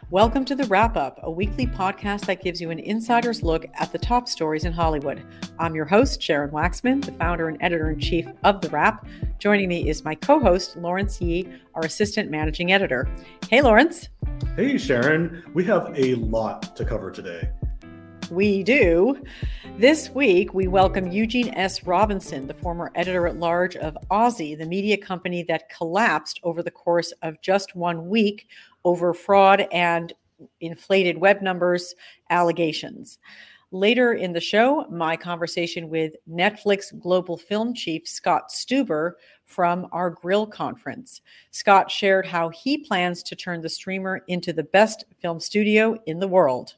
Welcome to The Wrap Up, a weekly podcast that gives you an insider's look at the top stories in Hollywood. I'm your host, Sharon Waxman, the founder and editor-in-chief of The Wrap. Joining me is my co-host, Lawrence Yee, our assistant managing editor. Hey, Lawrence. Hey, Sharon. We have a lot to cover today. We do. This week, we welcome Eugene S. Robinson, the former editor-at-large of Ozzy, the media company that collapsed over the course of just 1 week over fraud and inflated web numbers allegations. Later in the show, my conversation with Netflix Global Film Chief Scott Stuber from our Grill conference. Scott shared how he plans to turn the streamer into the best film studio in the world.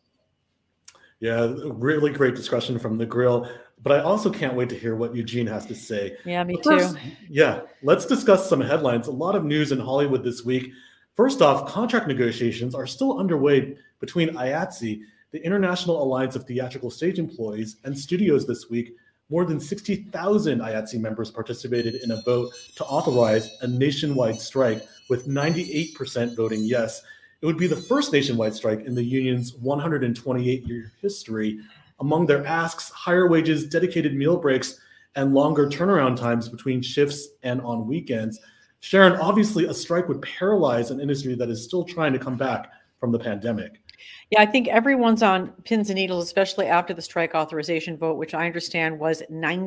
Yeah, really great discussion from the Grill. But I also can't wait to hear what Eugene has to say. Yeah, me first, too. Let's discuss some headlines. A lot of news in Hollywood this week. First off, contract negotiations are still underway between IATSE, the International Alliance of Theatrical Stage Employees, and studios this week. More than 60,000 IATSE members participated in a vote to authorize a nationwide strike, with 98% voting yes. It would be the first nationwide strike in the union's 128-year history. Among their asks, higher wages, dedicated meal breaks, and longer turnaround times between shifts and on weekends. Sharon, obviously a strike would paralyze an industry that is still trying to come back from the pandemic. Yeah, I think everyone's on pins and needles, especially after the strike authorization vote, which I understand was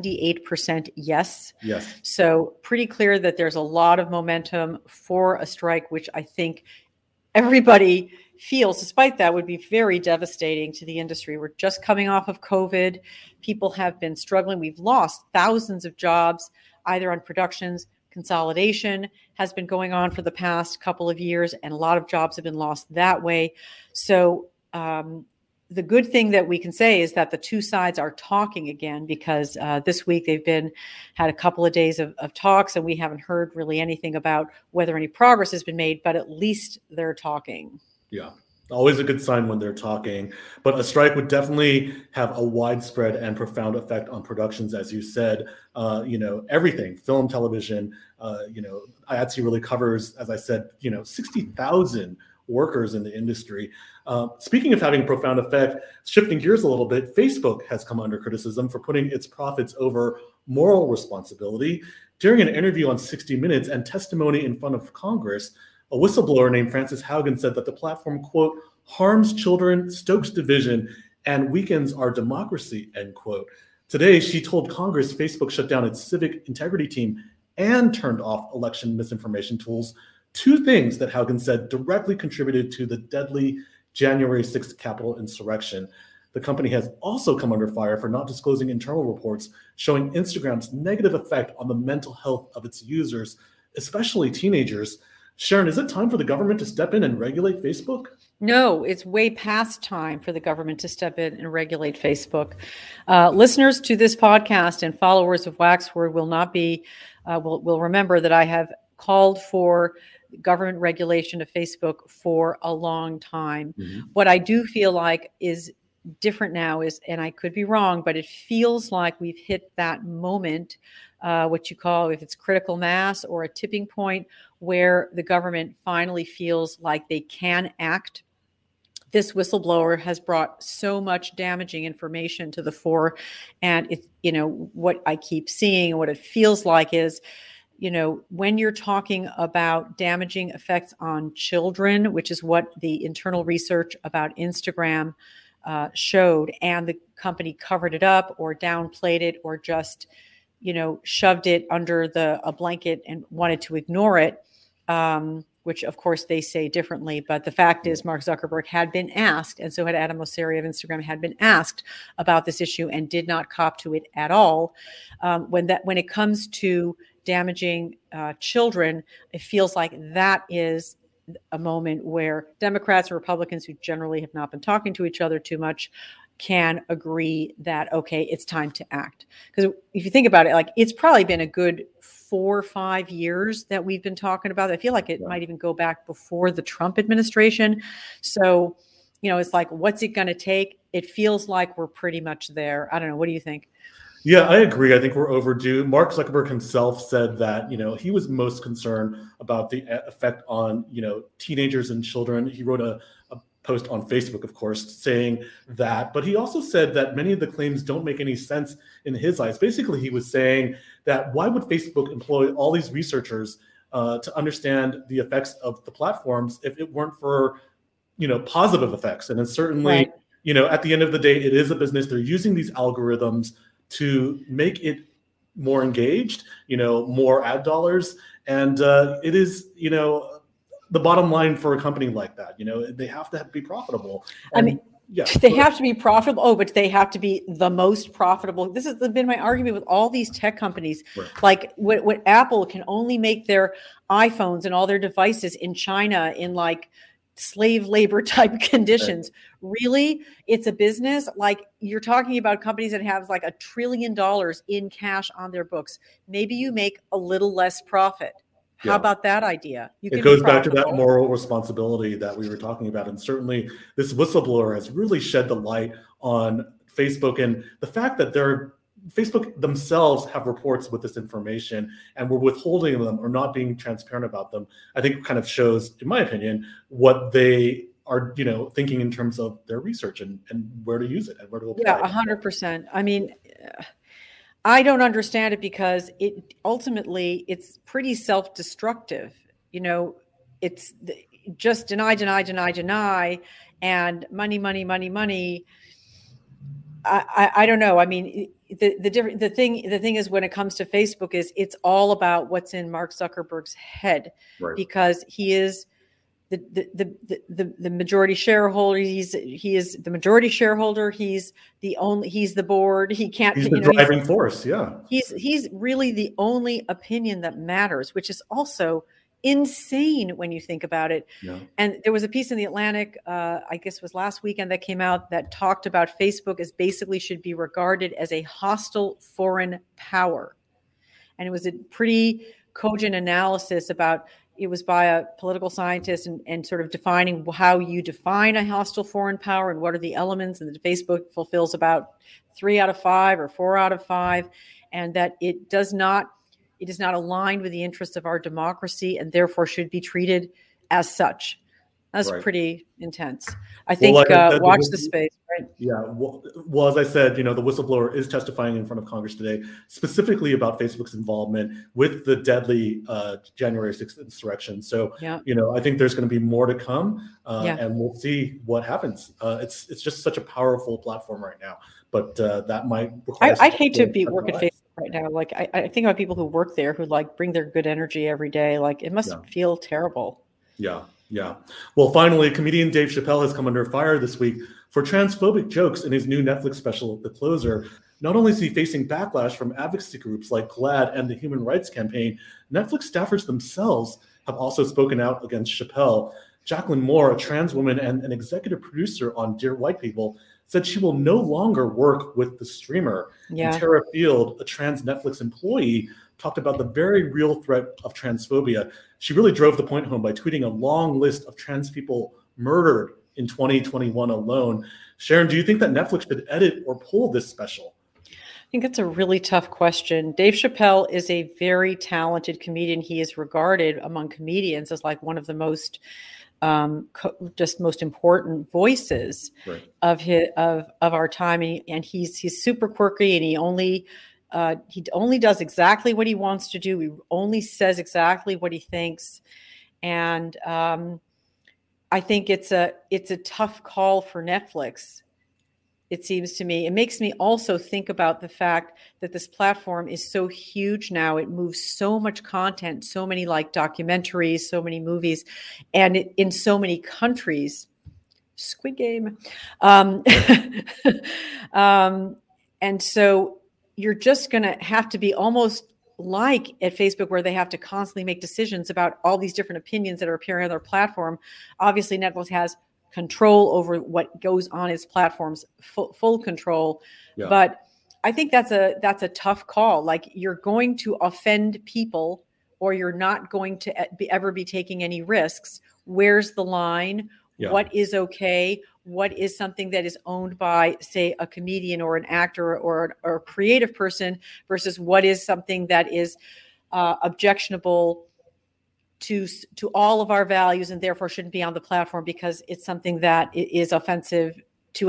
98% yes. Yes. So pretty clear that there's a lot of momentum for a strike, which I think everybody feels, despite that, would be very devastating to the industry. We're just coming off of COVID. People have been struggling. We've lost thousands of jobs, either on productions. Consolidation has been going on for the past couple of years, and a lot of jobs have been lost that way. So the good thing that we can say is that the two sides are talking again, because this week they've had a couple of days of talks, and we haven't heard really anything about whether any progress has been made, but at least they're talking. Yeah. Always a good sign when they're talking, but a strike would definitely have a widespread and profound effect on productions, as you said. Everything, film, television. IATSE really covers, as I said, 60,000 workers in the industry. Speaking of having a profound effect, shifting gears a little bit, Facebook has come under criticism for putting its profits over moral responsibility. During an interview on 60 Minutes and testimony in front of Congress, a whistleblower named Frances Haugen said that the platform, quote, harms children, stokes division, and weakens our democracy, end quote. Today, she told Congress Facebook shut down its civic integrity team and turned off election misinformation tools, two things that Haugen said directly contributed to the deadly January 6th Capitol insurrection. The company has also come under fire for not disclosing internal reports showing Instagram's negative effect on the mental health of its users, especially teenagers. Sharon, is it time for the government to step in and regulate Facebook? No, it's way past time for the government to step in and regulate Facebook. Listeners to this podcast and followers of Waxword will remember that I have called for government regulation of Facebook for a long time. Mm-hmm. What I do feel like is different now is, and I could be wrong, but it feels like we've hit that moment, what you call, if it's critical mass or a tipping point, where the government finally feels like they can act. This whistleblower has brought so much damaging information to the fore. And it's, what I keep seeing and what it feels like is, when you're talking about damaging effects on children, which is what the internal research about Instagram showed, and the company covered it up or downplayed it or just, shoved it under a blanket and wanted to ignore it, which of course they say differently. But the fact is Mark Zuckerberg had been asked, and so had Adam Mosseri of Instagram, had been asked about this issue and did not cop to it at all. When it comes to damaging children, it feels like that is a moment where Democrats and Republicans, who generally have not been talking to each other too much, can agree that, okay, it's time to act. Because if you think about it, it's probably been a good 4 or 5 years that we've been talking about. I feel like it might even go back before the Trump administration. So, it's like, what's it going to take? It feels like we're pretty much there. I don't know. What do you think? Yeah, I agree. I think we're overdue. Mark Zuckerberg himself said that, he was most concerned about the effect on, teenagers and children. He wrote a post on Facebook, of course, saying that. But he also said that many of the claims don't make any sense in his eyes. Basically, he was saying that why would Facebook employ all these researchers to understand the effects of the platforms if it weren't for, positive effects? And it's certainly, Right. At the end of the day, it is a business. They're using these algorithms to make it more engaged, more ad dollars. And it is, the bottom line for a company like that, they have to be profitable. And, they have to be profitable. Oh, but they have to be the most profitable. This has been my argument with all these tech companies. Right. Like what Apple can only make their iPhones and all their devices in China in like slave labor type conditions. Right. Really? It's a business. Like you're talking about companies that have like $1 trillion in cash on their books. Maybe you make a little less profit. How about that idea? It goes back to that moral responsibility that we were talking about. And certainly this whistleblower has really shed the light on Facebook and the fact that Facebook themselves have reports with this information and we're withholding them or not being transparent about them. I think kind of shows, in my opinion, what they are, thinking in terms of their research and where to use it and where to apply. Yeah, 100%. I mean, I don't understand it because it's pretty self-destructive. It's just deny, and money. I don't know. I mean, the thing is when it comes to Facebook is it's all about what's in Mark Zuckerberg's head, right? Because he is the majority shareholder. He is the majority shareholder. He's the board. He can't. He's the driving force. Yeah. He's really the only opinion that matters, which is also insane when you think about it. Yeah. And there was a piece in the Atlantic, I guess it was last weekend, that came out that talked about Facebook as basically should be regarded as a hostile foreign power. And it was a pretty cogent analysis about. It was by a political scientist and sort of defining how you define a hostile foreign power and what are the elements, and that Facebook fulfills about 3 out of 5 or 4 out of 5, and that it is not aligned with the interests of our democracy and therefore should be treated as such. That's right. Pretty intense. I think watch the space, right? Yeah. Well, as I said, the whistleblower is testifying in front of Congress today, specifically about Facebook's involvement with the deadly January 6th insurrection. So, I think there's going to be more to come, and we'll see what happens. It's just such a powerful platform right now, but that might require. I'd hate to be working Facebook right now. Like I think about people who work there who like bring their good energy every day. Like it must feel terrible. Yeah. Yeah. Well, finally, comedian Dave Chappelle has come under fire this week for transphobic jokes in his new Netflix special, The Closer. Not only is he facing backlash from advocacy groups like GLAAD and the Human Rights Campaign, Netflix staffers themselves have also spoken out against Chappelle. Jacqueline Moore, a trans woman and an executive producer on Dear White People, said she will no longer work with the streamer. Yeah. And Tara Field, a trans Netflix employee, talked about the very real threat of transphobia. She really drove the point home by tweeting a long list of trans people murdered in 2021 alone. Sharon, do you think that Netflix should edit or pull this special? I think that's a really tough question. Dave Chappelle is a very talented comedian. He is regarded among comedians as like one of the most most important voices of our time. And he's super quirky, and he only does exactly what he wants to do. He only says exactly what he thinks. And I think it's a tough call for Netflix. It seems to me. It makes me also think about the fact that this platform is so huge now. It moves so much content, so many like documentaries, so many movies, and in so many countries. Squid Game. And so you're just going to have to be almost like at Facebook, where they have to constantly make decisions about all these different opinions that are appearing on their platform. Obviously, Netflix has control over what goes on its platforms, full control. Yeah. But I think that's a tough call. Like, you're going to offend people, or you're not going to ever be taking any risks. Where's the line? Yeah. What is okay? What is something that is owned by, say, a comedian or an actor or a creative person, versus what is something that is objectionable to all of our values and therefore shouldn't be on the platform because it's something that is offensive to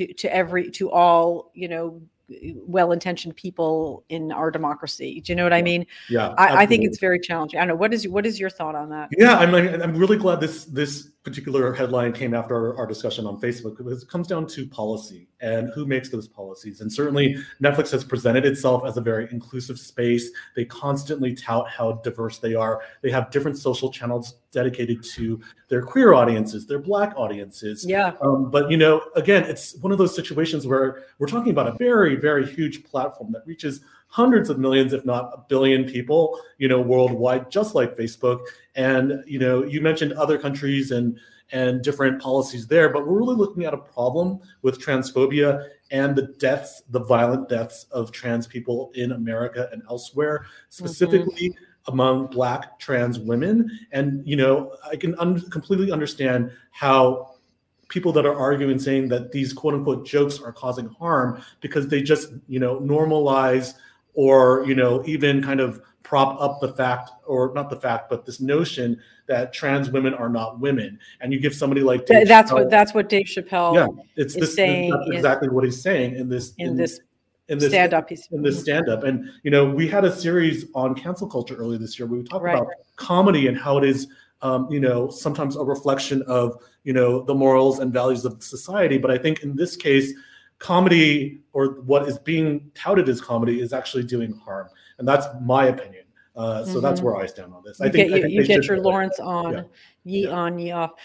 all, well-intentioned people in our democracy. Do you know what I mean? Yeah, I think it's very challenging. I don't know. What is your thought on that? Yeah, I'm really glad this particular headline came after our discussion on Facebook, because it comes down to policy and who makes those policies. And certainly Netflix has presented itself as a very inclusive space. They constantly tout how diverse they are. They have different social channels dedicated to their queer audiences, their Black audiences. Yeah. But, again, it's one of those situations where we're talking about a very, very huge platform that reaches hundreds of millions, if not a billion people, worldwide, just like Facebook. And, you mentioned other countries and different policies there, but we're really looking at a problem with transphobia and the violent deaths of trans people in America and elsewhere, specifically among Black trans women. And, I can completely understand how people that are arguing, saying that these quote unquote jokes are causing harm because they just, normalize or, even kind of prop up the fact, or not the fact, but this notion that trans women are not women. And you give somebody like Dave Chappelle, that's what Dave Chappelle is saying. That's exactly what he's saying in this stand-up. In this stand-up. And, we had a series on cancel culture earlier this year where we talked about comedy and how it is, sometimes a reflection of, the morals and values of society. But I think in this case, comedy, or what is being touted as comedy, is actually doing harm. And that's my opinion. So that's where I stand on this. I think you get your Lawrence on, ye on, ye off.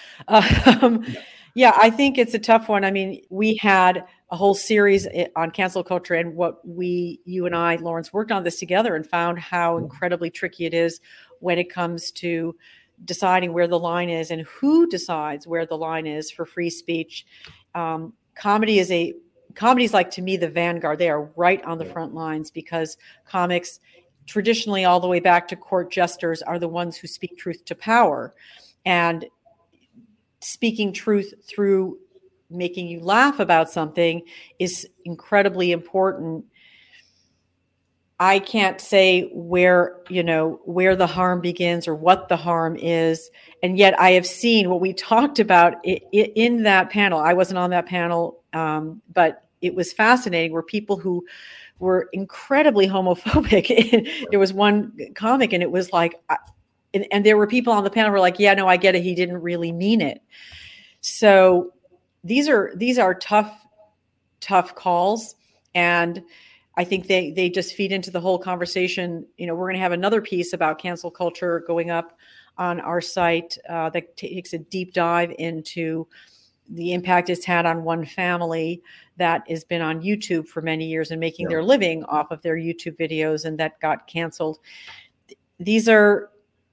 Yeah, I think it's a tough one. I mean, we had a whole series on cancel culture, and you and I, Lawrence, worked on this together and found how incredibly tricky it is when it comes to deciding where the line is and who decides where the line is for free speech. Comedy is like, to me, the vanguard. They are right on the front lines, because comics, traditionally all the way back to court jesters, are the ones who speak truth to power. And speaking truth through making you laugh about something is incredibly important. I can't say where the harm begins or what the harm is. And yet I have seen what we talked about in that panel. I wasn't on that panel, but it was fascinating, where people who were incredibly homophobic. There was one comic, and it was like, and there were people on the panel who were like, yeah, no, I get it. He didn't really mean it. So these are tough calls. And I think they just feed into the whole conversation. We're going to have another piece about cancel culture going up on our site that takes a deep dive into the impact it's had on one family that has been on YouTube for many years and making their living off of their YouTube videos, and that got canceled. These are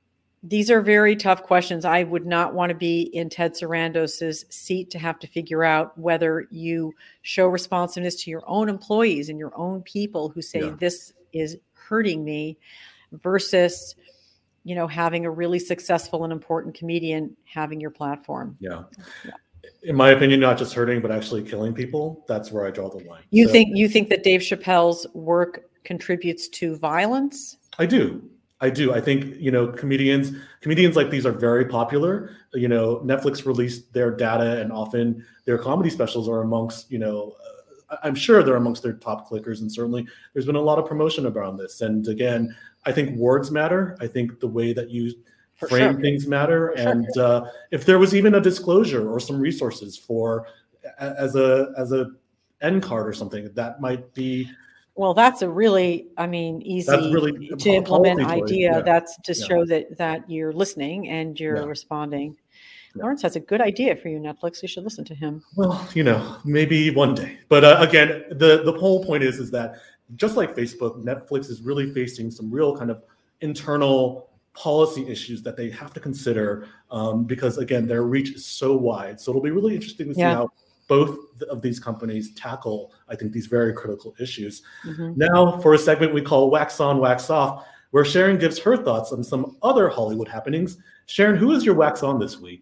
very tough questions. I would not want to be in Ted Sarandos's seat to have to figure out whether you show responsiveness to your own employees and your own people who say this is hurting me, versus, having a really successful and important comedian having your platform. Yeah. In my opinion, not just hurting, but actually killing people. That's where I draw the line. You think that Dave Chappelle's work contributes to violence? I do. I think, comedians like these are very popular. Netflix released their data, and often their comedy specials are amongst, I'm sure they're amongst their top clickers. And certainly there's been a lot of promotion around this. And again, I think words matter. I think the way that you frame things matter. And if there was even a disclosure or some resources for as a end card or something, that might be. Well, that's a really, easy to implement idea. Yeah. That's to show that you're listening and you're responding. Yeah. Lawrence has a good idea for you, Netflix. You should listen to him. Well, maybe one day. But again, the whole point is that just like Facebook, Netflix is really facing some real kind of internal policy issues that they have to consider, because, again, their reach is so wide. So it'll be really interesting to see how both of these companies tackle, I think, these very critical issues. Now, for a segment we call Wax On, Wax Off, where Sharon gives her thoughts on some other Hollywood happenings. Sharon, who is your Wax On this week?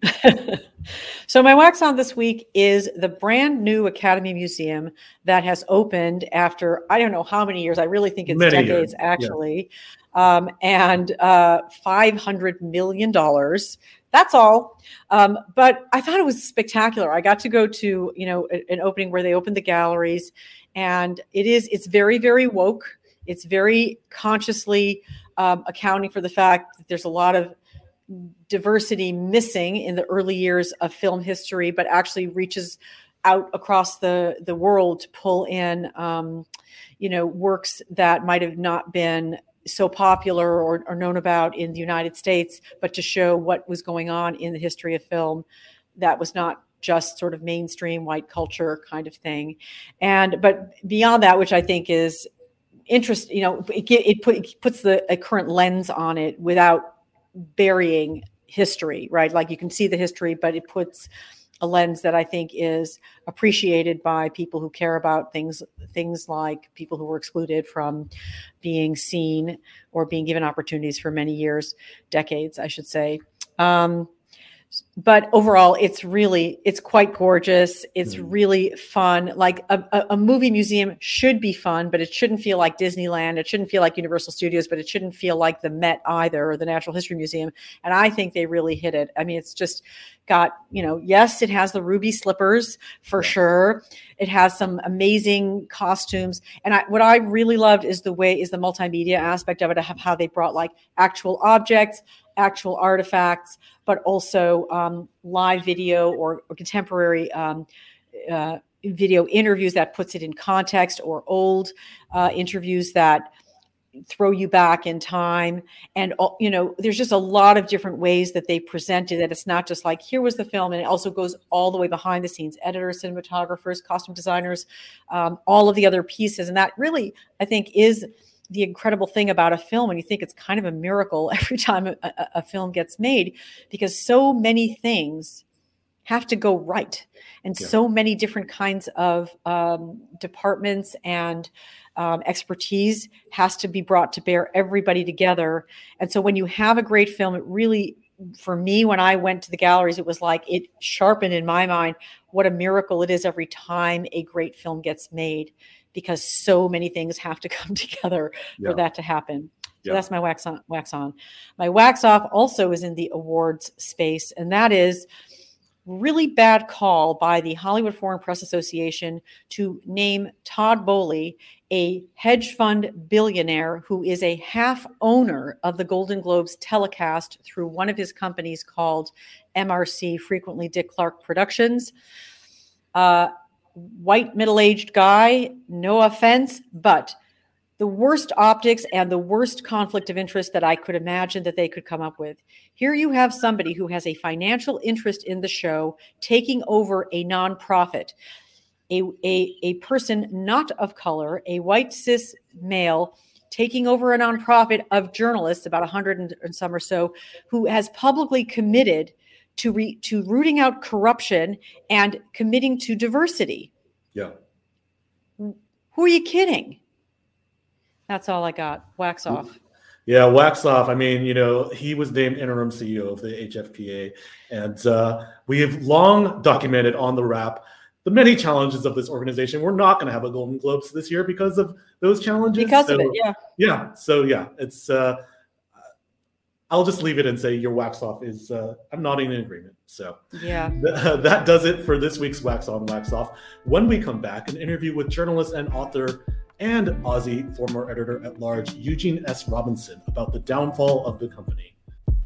So my Wax On this week is the brand new Academy Museum that has opened after, I don't know how many years. I really think it's decades, actually. and $500 million. That's all. But I thought it was spectacular. I got to go to, an opening where they opened the galleries, and it's very, very woke. It's very consciously accounting for the fact that there's a lot of diversity missing in the early years of film history, but actually reaches out across the world to pull in, works that might have not been so popular or known about in the United States, but to show what was going on in the history of film that was not just sort of mainstream white culture kind of thing. But beyond that, which I think is interesting, it puts a current lens on it without burying history, right? Like you can see the history, but it puts a lens that I think is appreciated by people who care about things like people who were excluded from being seen or being given opportunities for many years, decades, I should say. But overall, it's quite gorgeous. It's really fun. Like a movie museum should be fun, but it shouldn't feel like Disneyland. It shouldn't feel like Universal Studios, but it shouldn't feel like the Met either, or the Natural History Museum. And I think they really hit it. I mean, it's just got, yes, it has the ruby slippers for sure. It has some amazing costumes. And what I really loved is the multimedia aspect of it, of how they brought like actual objects, actual artifacts, but also live video or contemporary video interviews that puts it in context, or old interviews that throw you back in time. And, there's just a lot of different ways that they presented it. It's not just like, here was the film. And it also goes all the way behind the scenes, editors, cinematographers, costume designers, all of the other pieces. And that really, I think, is the incredible thing about a film. And you think it's kind of a miracle every time a film gets made, because so many things have to go right. And so many different kinds of departments and expertise has to be brought to bear, everybody together. And so when you have a great film, it really, for me, when I went to the galleries, it was like it sharpened in my mind what a miracle it is every time a great film gets made, because so many things have to come together for that to happen. So that's my wax on. My wax off also is in the awards space, and that is really bad call by the Hollywood Foreign Press Association to name Todd Boehly a hedge fund billionaire who is a half owner of the Golden Globes telecast through one of his companies called MRC, frequently Dick Clark Productions. White middle-aged guy, no offense, but the worst optics and the worst conflict of interest that I could imagine that they could come up with. Here you have somebody who has a financial interest in the show taking over a nonprofit, a person not of color, a white cis male taking over a nonprofit of journalists, about 100 and some or so, who has publicly committed to rooting out corruption and committing to diversity. Yeah. Who are you kidding? That's all I got. Wax off. Yeah, wax off. I mean, he was named interim CEO of the HFPA, and we have long documented on the Wrap the many challenges of this organization. We're not going to have a Golden Globes this year because of those challenges. Because of it, yeah. Yeah. So yeah, it's. I'll just leave it and say your wax off is. I'm nodding in agreement. So yeah, that does it for this week's Wax On, Wax Off. When we come back, an interview with journalist and author and Aussie former editor-at-large Eugene S. Robinson about the downfall of the company.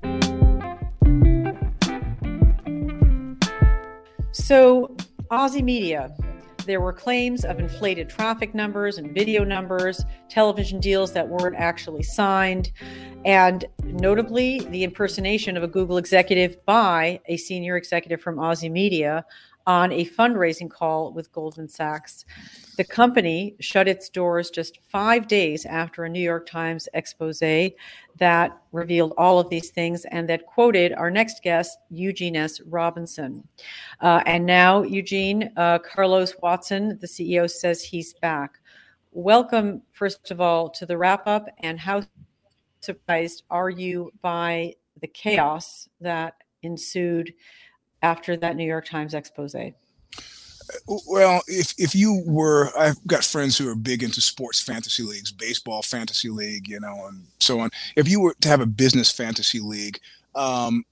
So, Aussie Media. There were claims of inflated traffic numbers and video numbers, television deals that weren't actually signed, and notably the impersonation of a Google executive by a senior executive from Aussie Media on a fundraising call with Goldman Sachs. The company shut its doors just 5 days after a New York Times expose that revealed all of these things and that quoted our next guest, Eugene S. Robinson. And now, Eugene, Carlos Watson, the CEO, says he's back. Welcome, first of all, to the wrap-up, and how surprised are you by the chaos that ensued after that New York Times expose? Well, if you were, I've got friends who are big into sports fantasy leagues, baseball fantasy league, and so on. If you were to have a business fantasy league, um,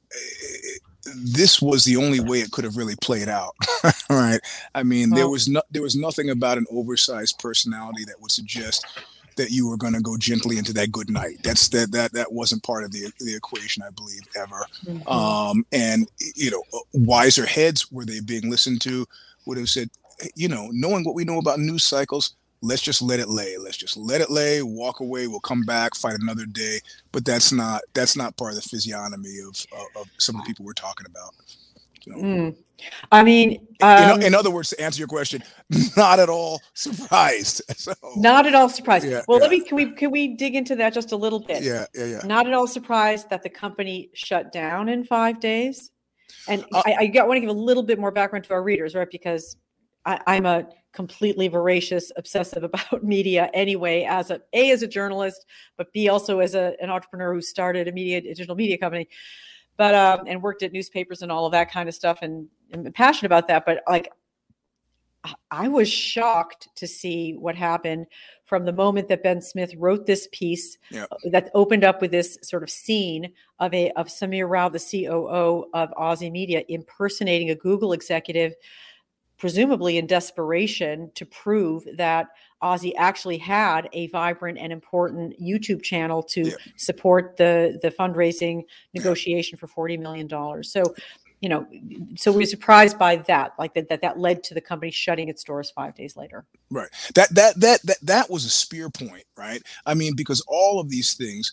this was the only way it could have really played out. Right? I mean, Well, there was nothing about an oversized personality that would suggest that you were going to go gently into that good night. That wasn't part of the equation, I believe, ever. mhm. And wiser heads, were they being listened to, would have said, knowing what we know about news cycles, let's just let it lay. Let's just let it lay, walk away. We'll come back, fight another day. But that's not part of the physiognomy of some of the people we're talking about. So, Mm. I mean, in other words, to answer your question, not at all surprised. So, not at all surprised. yeah, Well, yeah, can we dig into that just a little bit? yeah. Not at all surprised that the company shut down in 5 days. And Uh, I want to give a little bit more background to our readers, right? Because I'm a completely voracious obsessive about media anyway, as a journalist, but B, also as an entrepreneur who started a digital media company, but and worked at newspapers and all of that kind of stuff, and I'm passionate about that. But like, I was shocked to see what happened from the moment that Ben Smith wrote this piece yeah, that opened up with this sort of scene of Samir Rao, the COO of Aussie Media, impersonating a Google executive, presumably in desperation to prove that Aussie actually had a vibrant and important YouTube channel to yeah, support the fundraising negotiation for $40 million. So, so we were surprised by that, like that led to the company shutting its doors 5 days later. right. That was a spear point, right? I mean, because all of these things,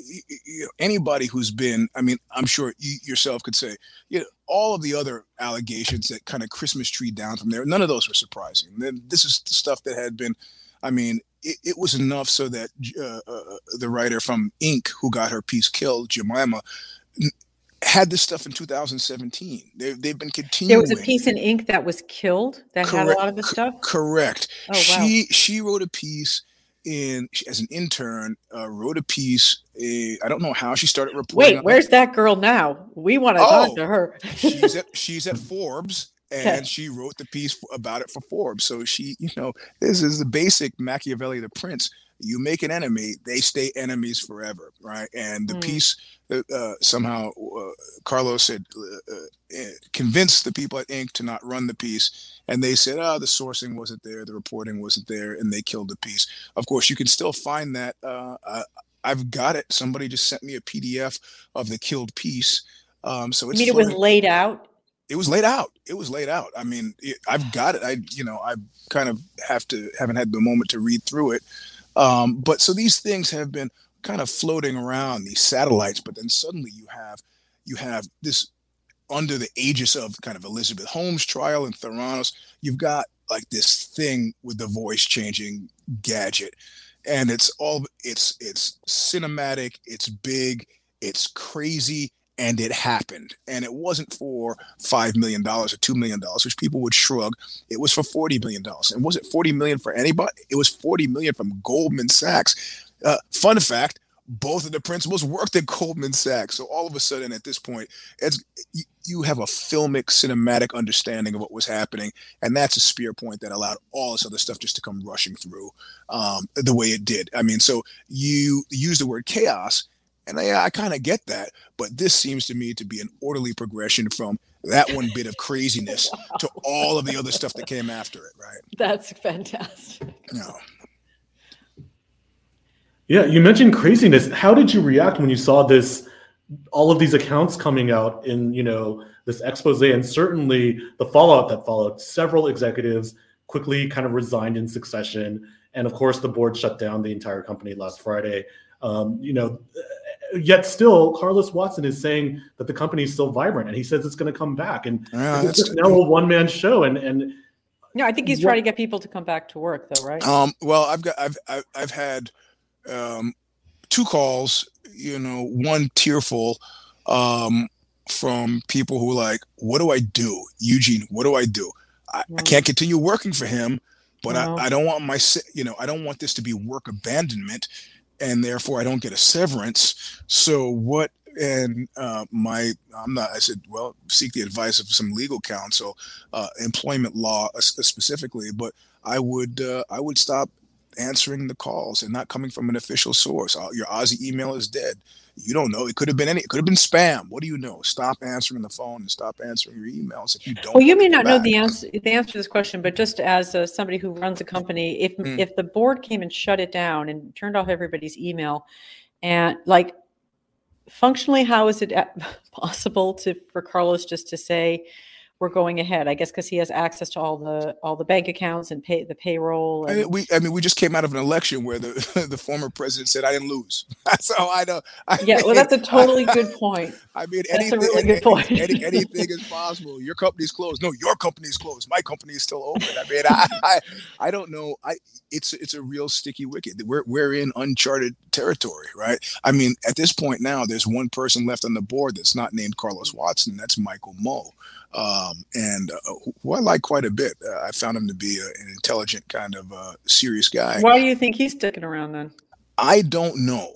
anybody who's been, I mean, I'm sure you yourself could say, all of the other allegations that kind of Christmas tree down from there, none of those were surprising. This is the stuff that had been, I mean, it was enough so that the writer from Inc., who got her piece killed, Jemima, had this stuff in 2017. They've been continuing. There was a piece in Inc. that was killed that had a lot of the stuff. Correct. Oh, wow. She wrote a piece as an intern, wrote a piece. I don't know how she started reporting. Wait, where's that girl now? We want to talk to her. she's at Forbes, and she wrote the piece about it for Forbes. So she, this is the basic Machiavelli, the Prince. You make an enemy, they stay enemies forever, right? And the piece somehow Carlos said convinced the people at Inc. to not run the piece, and they said, the sourcing wasn't there, the reporting wasn't there, and they killed the piece. Of course, you can still find that. I've got it. Somebody just sent me a PDF of the killed piece. So it's. You mean it was laid out? It was laid out. I mean, I've got it. I kind of haven't had the moment to read through it. But so these things have been kind of floating around, these satellites, but then suddenly you have this, under the aegis of kind of Elizabeth Holmes trial and Theranos, you've got like this thing with the voice changing gadget, and it's cinematic, it's big, it's crazy, and it happened. And it wasn't for $5 million or $2 million, which people would shrug. It was for $40 million. And was it $40 million for anybody? It was $40 million from Goldman Sachs. Fun fact, both of the principals worked at Goldman Sachs. So all of a sudden at this point, you have a filmic, cinematic understanding of what was happening. And that's a spear point that allowed all this other stuff just to come rushing through the way it did. I mean, so you use the word chaos, and I kind of get that, but this seems to me to be an orderly progression from that one bit of craziness to all of the other stuff that came after it, right? That's fantastic. No. Yeah, you mentioned craziness. How did you react when you saw all of these accounts coming out in, this expose, and certainly the fallout that followed? Several executives quickly kind of resigned in succession, and of course the board shut down the entire company last Friday. Yet still, Carlos Watson is saying that the company is still vibrant, and he says it's going to come back. And it's just now a one-man show. And no, I think he's trying to get people to come back to work, though, right? Well, I've had 2 calls, one tearful, from people who like, what do I do, Eugene? What do I do? I can't continue working for him, but I don't want I don't want this to be work abandonment, and therefore I don't get a severance. So what and I said, well, seek the advice of some legal counsel, employment law specifically, but I would stop answering the calls and not coming from an official source. Your Ozzy email is dead. You don't know. It could have been it could have been spam. What do you know? Stop answering the phone and stop answering your emails if you don't. Well, you may not know the answer to this question, but just as somebody who runs a company, if the board came and shut it down and turned off everybody's email, and like functionally, how is it possible for Carlos just to say, we're going ahead? I guess because he has access to all the bank accounts and the payroll. And... we just came out of an election where the former president said, "I didn't lose." So I know. Well, that's a totally good point. I mean, that's a really good point. Anything is possible. Your company's closed. No, your company's closed. My company is still open. I mean, I don't know. It's a real sticky wicket. We're in uncharted territory, right? I mean, at this point now, there's one person left on the board that's not named Carlos Watson. That's Michael Moe. Who I like quite a bit. I found him to be an intelligent kind of serious guy. Why do you think he's sticking around then? I don't know.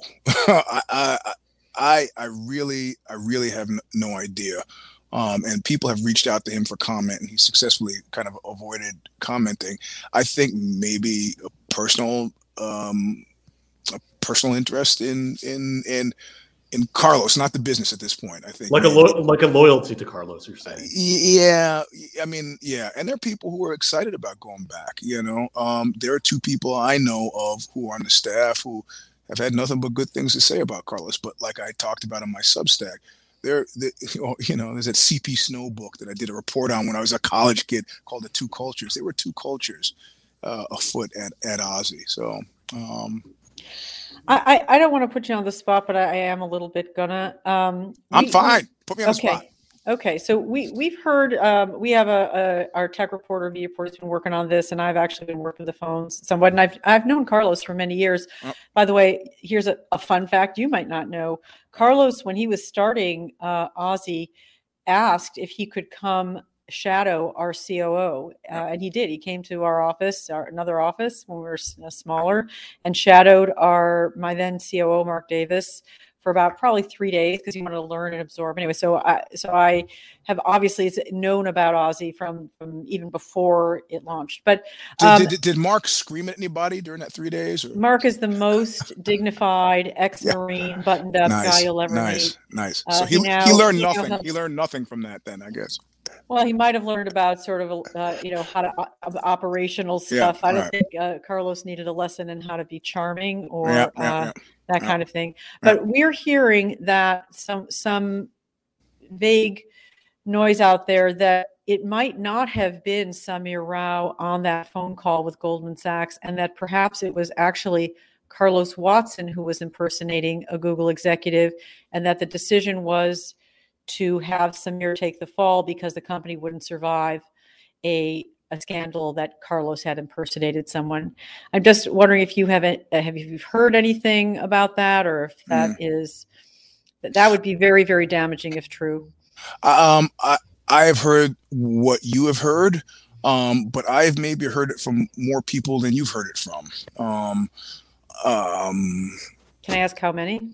I really have no idea. And people have reached out to him for comment, and he successfully kind of avoided commenting. I think maybe a personal interest in Carlos, not the business at this point. I think like a loyalty to Carlos, you're saying. Yeah, I mean, yeah, and there are people who are excited about going back. There are two people I know of who are on the staff who have had nothing but good things to say about Carlos. But like I talked about in my Substack, there's that CP Snow book that I did a report on when I was a college kid called The Two Cultures. There were two cultures afoot at Ozzy. So. I don't want to put you on the spot, but I am a little bit gonna. I'm fine. Put me on the spot. Okay. So we've heard we have our tech reporter, media reporter, has been working on this, and I've actually been working the phones somewhat. And I've known Carlos for many years. Oh. By the way, here's a fun fact you might not know. Carlos, when he was starting Ozzy, asked if he could come shadow our COO, and he did. He came to our office, another office when we were smaller, and shadowed my then COO Mark Davis for about probably 3 days because he wanted to learn and absorb. Anyway, so I have obviously known about Ozzy from even before it launched. But did Mark scream at anybody during that 3 days? Or? Mark is the most dignified ex-Marine, buttoned up guy you'll ever meet. Nice. So he learned nothing. He learned nothing from that then, I guess. Well, he might have learned about sort of, how to operational stuff. I don't think Carlos needed a lesson in how to be charming or that kind of thing. But we're hearing that some vague noise out there that it might not have been Samir Rao on that phone call with Goldman Sachs, and that perhaps it was actually Carlos Watson who was impersonating a Google executive, and that the decision was to have Samir take the fall because the company wouldn't survive a scandal that Carlos had impersonated someone. I'm just wondering if you have you heard anything about that, or if that would be very, very damaging if true. I have heard what you have heard, but I've maybe heard it from more people than you've heard it from. Can I ask how many?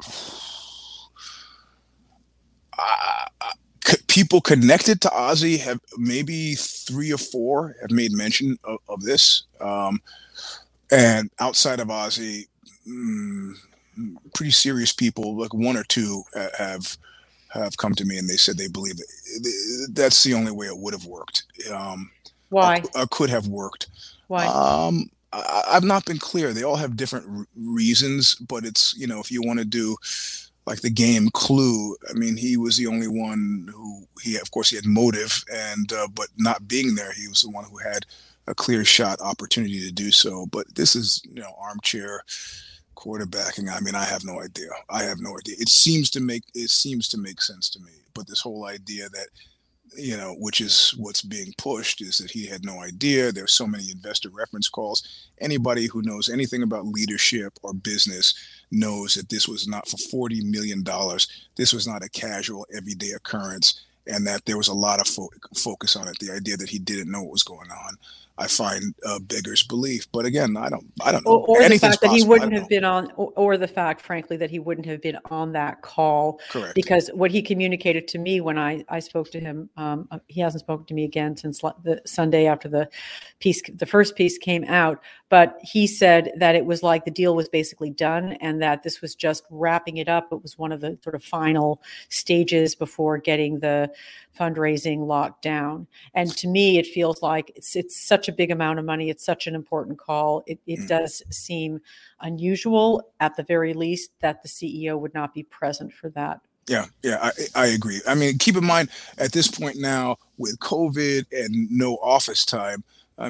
People connected to Ozzy have maybe 3 or 4 have made mention of this, and outside of Ozzy, pretty serious people, like 1 or 2, have come to me and they said they believe that's the only way it would have worked. Why? Could have worked. Why? I've not been clear. They all have different reasons, but it's, if you want to do like the game Clue, I mean, he was the only one who of course he had motive, and but not being there, he was the one who had a clear shot opportunity to do so. But this is, armchair quarterbacking. I mean, I have no idea. It seems to make sense to me. But this whole idea that, which is what's being pushed, is that he had no idea. There's so many investor reference calls. Anybody who knows anything about leadership or business knows that this was not for $40 million. This was not a casual, everyday occurrence, and that there was a lot of focus on it. The idea that he didn't know what was going I find beggars belief. But again, I don't know. Or the Anything's fact that he possible. I wouldn't don't have know. been on, or the fact, frankly, that he wouldn't have been on that call, Correct. because what he communicated to me when I spoke to him, he hasn't spoken to me again since the Sunday after the first piece came out. But he said that it was like the deal was basically done, and that this was just wrapping it up. It was one of the sort of final stages before getting the fundraising locked down. And to me, it feels like it's such a big amount of money. It's such an important call. It does seem unusual, at the very least, that the CEO would not be present for that. Yeah, I agree. I mean, keep in mind at this point now with COVID and no office time, I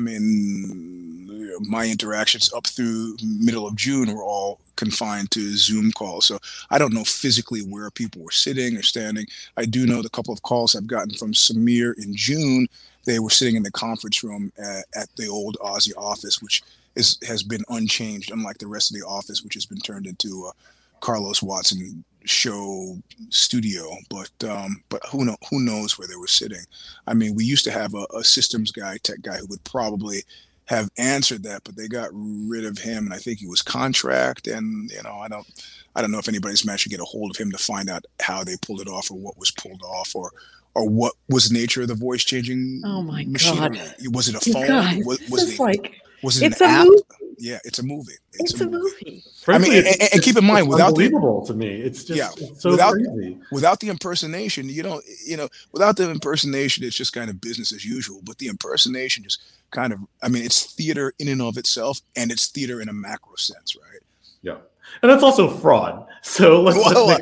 mean, my interactions up through middle of June were all confined to Zoom calls. So I don't know physically where people were sitting or standing. I do know the couple of calls I've gotten from Samir in June, they were sitting in the conference room at the old Aussie office, which has been unchanged, unlike the rest of the office, which has been turned into a Carlos Watson show studio. But who knows where they were sitting. I mean, we used to have a systems guy, tech guy, who would probably have answered that, but they got rid of him, and I think he was contract. And I don't know if anybody's managed to get a hold of him to find out how they pulled it off, or what was pulled off, or what was the nature of the voice changing machinery. God. Was it a phone? Was it it's an a app? movie. Yeah, it's a movie. It's a movie. Frankly, I mean, and keep in mind, without unbelievable to me. It's just it's so crazy. Without the impersonation, without the impersonation, it's just kind of business as usual. But the impersonation just kind of, I mean, it's theater in and of itself, and it's theater in a macro sense, right? Yeah. And that's also fraud. So let's make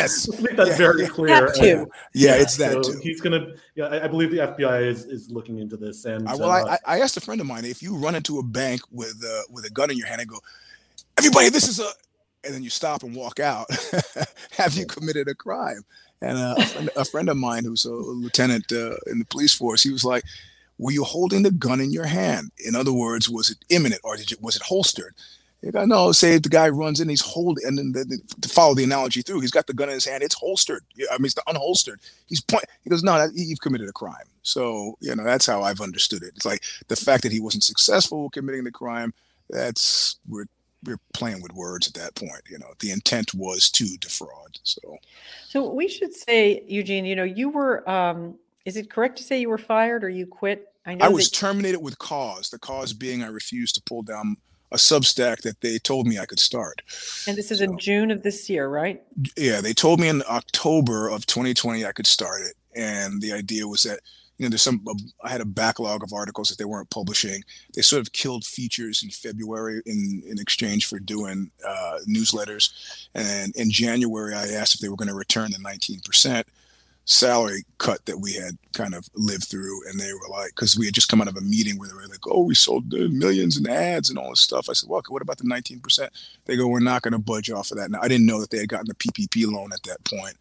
that very clear. That too. It's that too. He's gonna. Yeah, I believe the FBI is looking into this. And I asked a friend of mine, if you run into a bank with a gun in your hand and go, "Everybody, this is and then you stop and walk out, have you committed a crime? And a friend of mine who's a lieutenant in the police force, he was like, "Were you holding the gun in your hand? In other words, was it imminent, or was it holstered?" You go, no, say if the guy runs in, he's holding, and then to follow the analogy through, he's got the gun in his hand, it's holstered. I mean, it's unholstered. He's pointing. He goes, no, you've committed a crime. So, that's how I've understood it. It's like the fact that he wasn't successful committing the crime, we're playing with words at that point. The intent was to defraud. So we should say, Eugene, you were, is it correct to say you were fired or you quit? I was terminated with cause. The cause being I refused to pull down a Substack that they told me I could start. And this is in June of this year, right? Yeah, they told me in October of 2020 I could start it. And the idea was that, I had a backlog of articles that they weren't publishing. They sort of killed features in February in exchange for doing newsletters. And in January, I asked if they were going to return the 19% salary cut that we had kind of lived through. And they were like, because we had just come out of a meeting where they were like, oh, we sold millions in ads and all this stuff. I said, well, what about the 19%? They go, we're not going to budge off of that. Now, I didn't know that they had gotten the PPP loan at that point.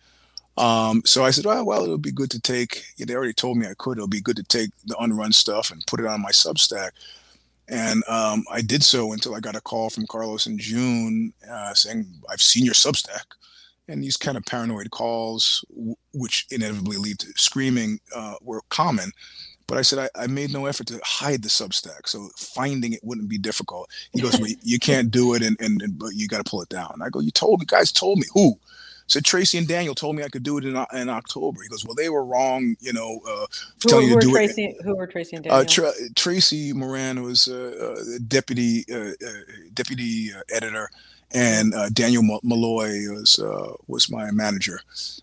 So I said, oh, well, it'll be good to take, they already told me I could, it'll be good to take the unrun stuff and put it on my Substack. And I did so until I got a call from Carlos in June saying, I've seen your Substack. And these kind of paranoid calls, which inevitably lead to screaming, were common. But I said, I made no effort to hide the Substack, so finding it wouldn't be difficult. He goes, well, you can't do it, but you got to pull it down. I go, you guys told me. Who? Said Tracy and Daniel told me I could do it in October. He goes, well, they were wrong, for telling you to do it. Who were Tracy and Daniel? Tracy Moran was deputy editor. And Daniel Malloy was my manager.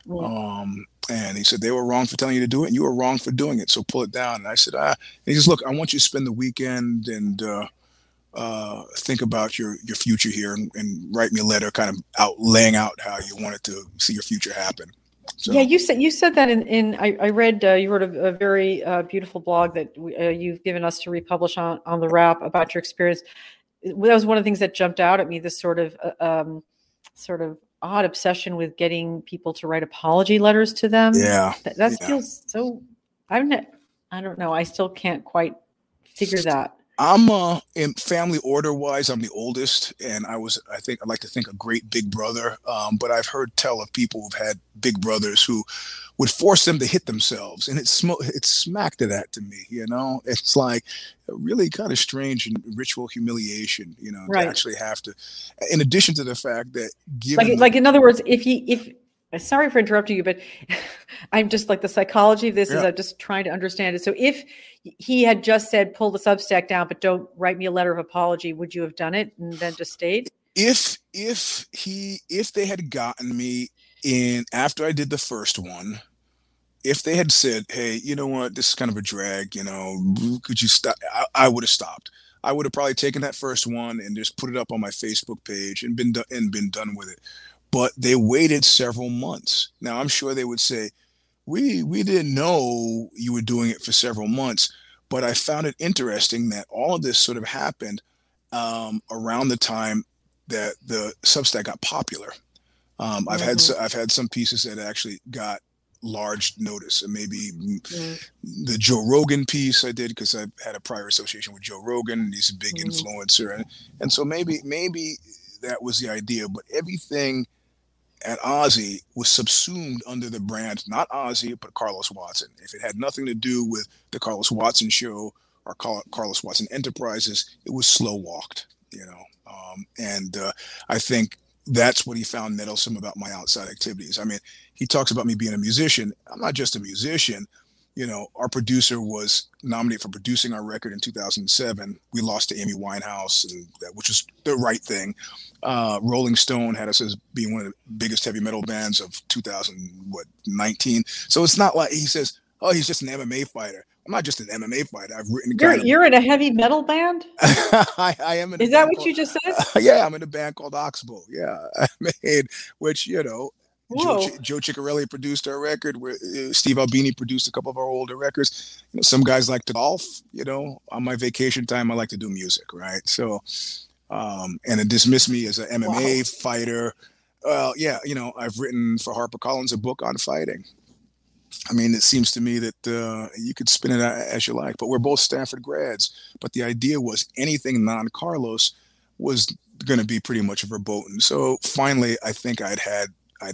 And he said, they were wrong for telling you to do it, and you were wrong for doing it, so pull it down. And I said, And he says, look, I want you to spend the weekend and think about your future here and write me a letter kind of laying out how you wanted to see your future happen. So. Yeah, you said that in I read you wrote a very beautiful blog that you've given us to republish on the Wrap about your experience. That was one of the things that jumped out at me, this sort of odd obsession with getting people to write apology letters to them. Yeah. That feels so, I don't know. I still can't quite figure that. I'm in family order wise, I'm the oldest, and I like to think a great big brother. But I've heard tell of people who've had big brothers who would force them to hit themselves, and it smacked of that to me. It's like a really kind of strange and ritual humiliation. To actually have to, in addition to the fact that like in other words, if sorry for interrupting you, but I'm just like the psychology of this is I'm just trying to understand it. So if he had just said, pull the Substack down, but don't write me a letter of apology, would you have done it and then just stayed? If they had gotten me in after I did the first one, if they had said, hey, you know what, this is kind of a drag, could you stop? I would have stopped. I would have probably taken that first one and just put it up on my Facebook page and been done with it. But they waited several months. Now, I'm sure they would say, we didn't know you were doing it for several months. But I found it interesting that all of this sort of happened around the time that the Substack got popular. I've had some pieces that actually got large notice, and maybe the Joe Rogan piece I did because I had a prior association with Joe Rogan, and he's a big influencer, and so maybe that was the idea. But everything at OZY was subsumed under the brand, not OZY, but Carlos Watson. If it had nothing to do with the Carlos Watson Show or Carlos Watson Enterprises, it was slow walked, and I think that's what he found nettlesome about my outside activities. I mean, he talks about me being a musician. I'm not just a musician. Our producer was nominated for producing our record in 2007. We lost to Amy Winehouse, which was the right thing. Rolling Stone had us as being one of the biggest heavy metal bands of 2019. So it's not like he says, oh, he's just an MMA fighter. I'm not just an MMA fighter. I've written. You're in a heavy metal band? I am. Is that what you just said? Yeah, I'm in a band called Oxbow. Yeah, I made, which, Joe Ciccarelli produced our record. Steve Albini produced a couple of our older records. Some guys like to golf. On my vacation time, I like to do music, right? So, and to dismiss me as an MMA fighter. Well, yeah, I've written for HarperCollins a book on fighting. I mean, it seems to me that you could spin it as you like, but we're both Stanford grads. But the idea was anything non-Carlos was going to be pretty much verboten. So finally, I think I'd had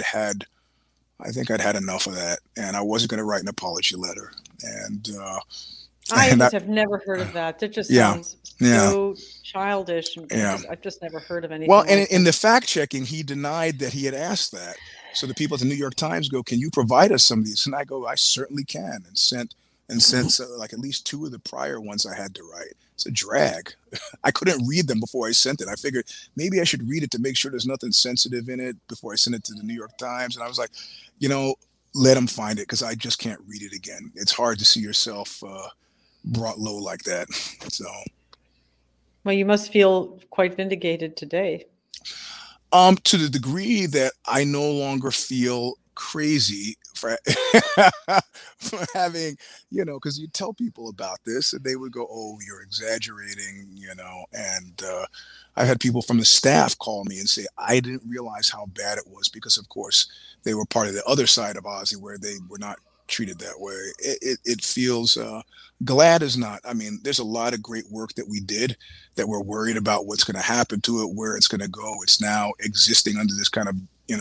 enough of that, and I wasn't going to write an apology letter. And I have never heard of that. That just sounds so childish. I've just never heard of anything. Well, and in the fact checking, he denied that he had asked that. So the people at the New York Times go, "Can you provide us some of these?" And I go, "I certainly can," and sent like at least 2 of the prior ones I had to write. It's a drag. I couldn't read them before I sent it. I figured maybe I should read it to make sure there's nothing sensitive in it before I send it to the New York Times. And I was like, let them find it because I just can't read it again. It's hard to see yourself brought low like that. So, well, you must feel quite vindicated today. To the degree that I no longer feel crazy for having, because you tell people about this and they would go, "Oh, you're exaggerating," and I've had people from the staff call me and say, "I didn't realize how bad it was," because of course they were part of the other side of OZY where they were not treated that way. It feels glad is not. I mean, there's a lot of great work that we did that we're worried about what's going to happen to it, where it's going to go. It's now existing under this kind of,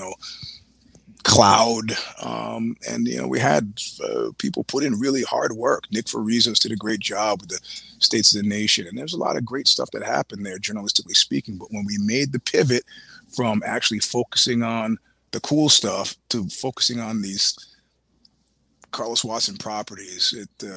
cloud. And we had people put in really hard work. Nick Farizos did a great job with the States of the Nation. And there's a lot of great stuff that happened there, journalistically speaking. But when we made the pivot from actually focusing on the cool stuff to focusing on these Carlos Watson properties,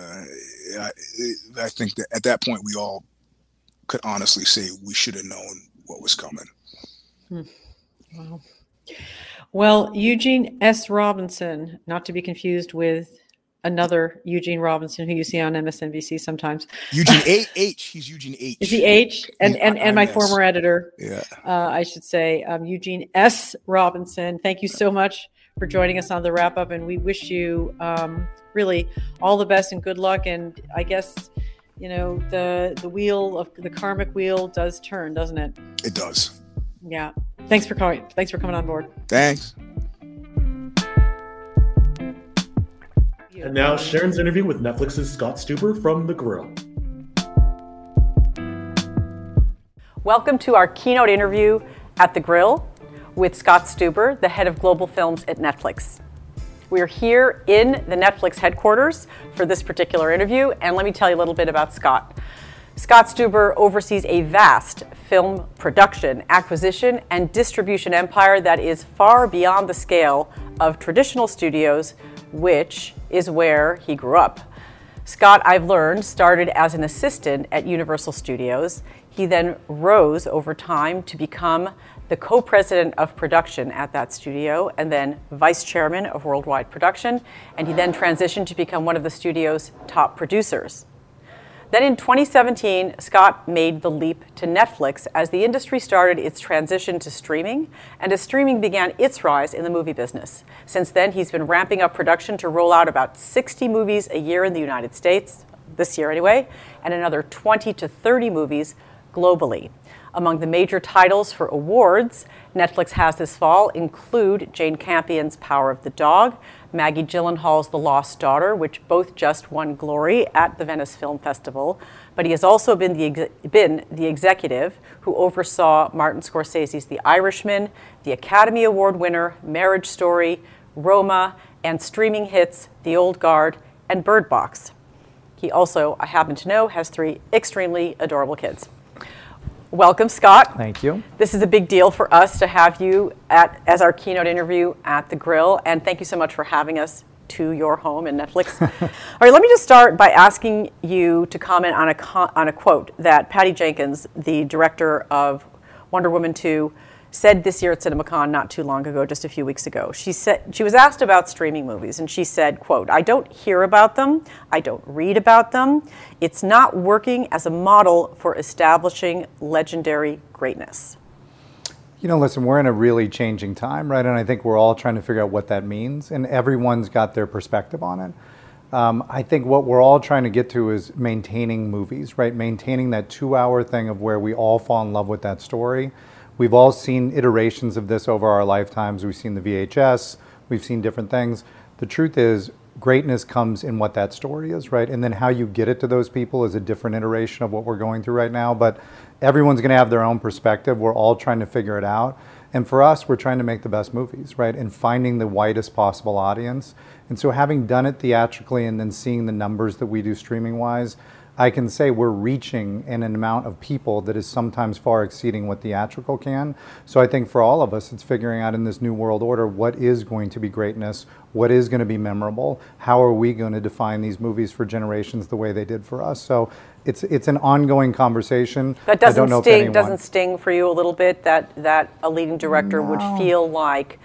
I think that at that point we all could honestly say we should have known what was coming. Wow. Well, Eugene S. Robinson, not to be confused with another Eugene Robinson who you see on MSNBC sometimes. Eugene H. He's Eugene H. Is he H? And my former editor, yeah, I should say, Eugene S. Robinson. Thank you so much for joining us on the wrap up, and we wish you really all the best and good luck. And I guess the wheel of the karmic wheel does turn, doesn't it? It does. Yeah. Thanks for coming. Thanks for coming on board. Thanks. And now Sharon's interview with Netflix's Scott Stuber from The Grill. Welcome to our keynote interview at The Grill with Scott Stuber, the head of global films at Netflix. We're here in the Netflix headquarters for this particular interview, and let me tell you a little bit about Scott. Scott Stuber oversees a vast film production, acquisition, and distribution empire that is far beyond the scale of traditional studios, which is where he grew up. Scott, I've learned, started as an assistant at Universal Studios. He then rose over time to become the co-president of production at that studio, and then vice chairman of worldwide production, and he then transitioned to become one of the studio's top producers. Then in 2017, Scott made the leap to Netflix as the industry started its transition to streaming, and as streaming began its rise in the movie business. Since then, he's been ramping up production to roll out about 60 movies a year in the United States, this year anyway, and another 20 to 30 movies globally. Among the major titles for awards Netflix has this fall include Jane Campion's Power of the Dog, Maggie Gyllenhaal's The Lost Daughter, which both just won Glory at the Venice Film Festival, but he has also been the executive who oversaw Martin Scorsese's The Irishman, the Academy Award winner Marriage Story, Roma, and streaming hits The Old Guard and Bird Box. He also, I happen to know, has 3 extremely adorable kids. Welcome, Scott. Thank you. This is a big deal for us to have you as our keynote interview at the Grill, and thank you so much for having us to your home in Netflix. All right, let me just start by asking you to comment on a quote that Patty Jenkins, the director of Wonder Woman 2, said this year at CinemaCon not too long ago, just a few weeks ago. She was asked about streaming movies, and she said, quote, "I don't hear about them, I don't read about them. It's not working as a model for establishing legendary greatness." You know, listen, we're in a really changing time, right? And I think we're all trying to figure out what that means, and everyone's got their perspective on it. I think what we're all trying to get to is maintaining movies, right? Maintaining that 2-hour thing of where we all fall in love with that story. We've all seen iterations of this over our lifetimes. We've seen the VHS, we've seen different things. The truth is, greatness comes in what that story is, right? And then how you get it to those people is a different iteration of what we're going through right now. But everyone's going to have their own perspective. We're all trying to figure it out. And for us, we're trying to make the best movies, right? And finding the widest possible audience. And so having done it theatrically and then seeing the numbers that we do streaming-wise, I can say we're reaching in an amount of people that is sometimes far exceeding what theatrical can. So I think for all of us, it's figuring out in this new world order, what is going to be greatness? What is going to be memorable? How are we going to define these movies for generations the way they did for us? So it's an ongoing conversation. That doesn't sting for you a little bit that a leading director would feel like,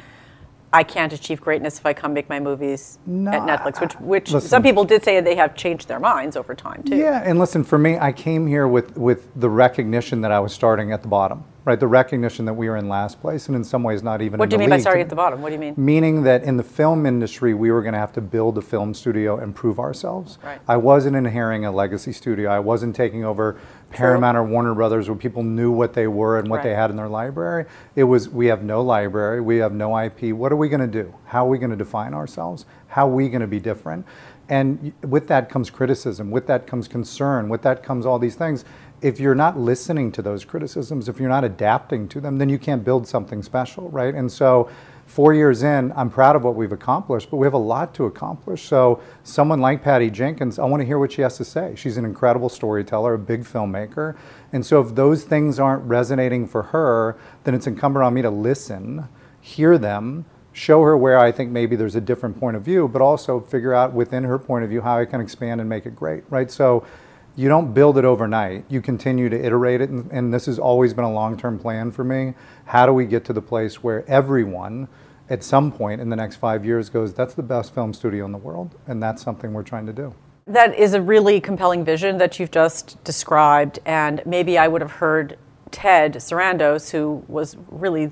I can't achieve greatness if I come make my movies at Netflix, which listen, some people did say they have changed their minds over time too. Yeah, and listen, for me, I came here with the recognition that I was starting at the bottom, right? The recognition that we were in last place, and in some ways not even. What do you mean by starting at the bottom? What do you mean? Meaning that in the film industry, we were going to have to build a film studio and prove ourselves. Right. I wasn't inheriting a legacy studio. I wasn't taking over Paramount or Warner Brothers where people knew what they were and what they had in their library. It was, we have no library, we have no IP. What are we going to do? How are we going to define ourselves? How are we going to be different? And with that comes criticism, with that comes concern, with that comes all these things. If you're not listening to those criticisms, if you're not adapting to them, then you can't build something special, right? And so 4 years in, I'm proud of what we've accomplished, but we have a lot to accomplish. So someone like Patty Jenkins, I want to hear what she has to say. She's an incredible storyteller, a big filmmaker. And so if those things aren't resonating for her, then it's incumbent on me to listen, hear them, show her where I think maybe there's a different point of view, but also figure out within her point of view how I can expand and make it great, right? So you don't build it overnight. You continue to iterate it, and this has always been a long-term plan for me. How do we get to the place where everyone, at some point in the next 5 years, goes, that's the best film studio in the world, and that's something we're trying to do. That is a really compelling vision that you've just described, and maybe I would have heard Ted Sarandos, who was really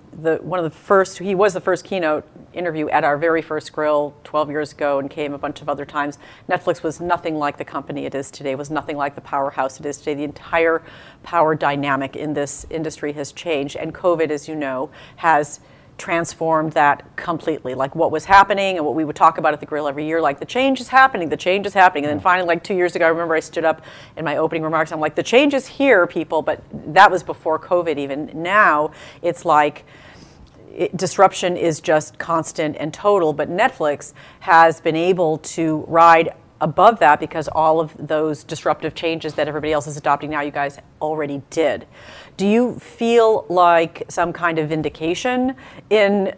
he was the first keynote interview at our very first Grill 12 years ago and came a bunch of other times. Netflix was nothing like the company it is today, was nothing like the powerhouse it is today. The entire power dynamic in this industry has changed, and COVID, as you know, has transformed that completely. Like what was happening and what we would talk about at the Grill every year, like the change is happening. And then finally, like 2 years ago, I remember I stood up in my opening remarks, I'm like, the change is here, people, but that was before COVID even. Now it's like, disruption is just constant and total, but Netflix has been able to ride above that because all of those disruptive changes that everybody else is adopting now, you guys already did. Do you feel like some kind of vindication in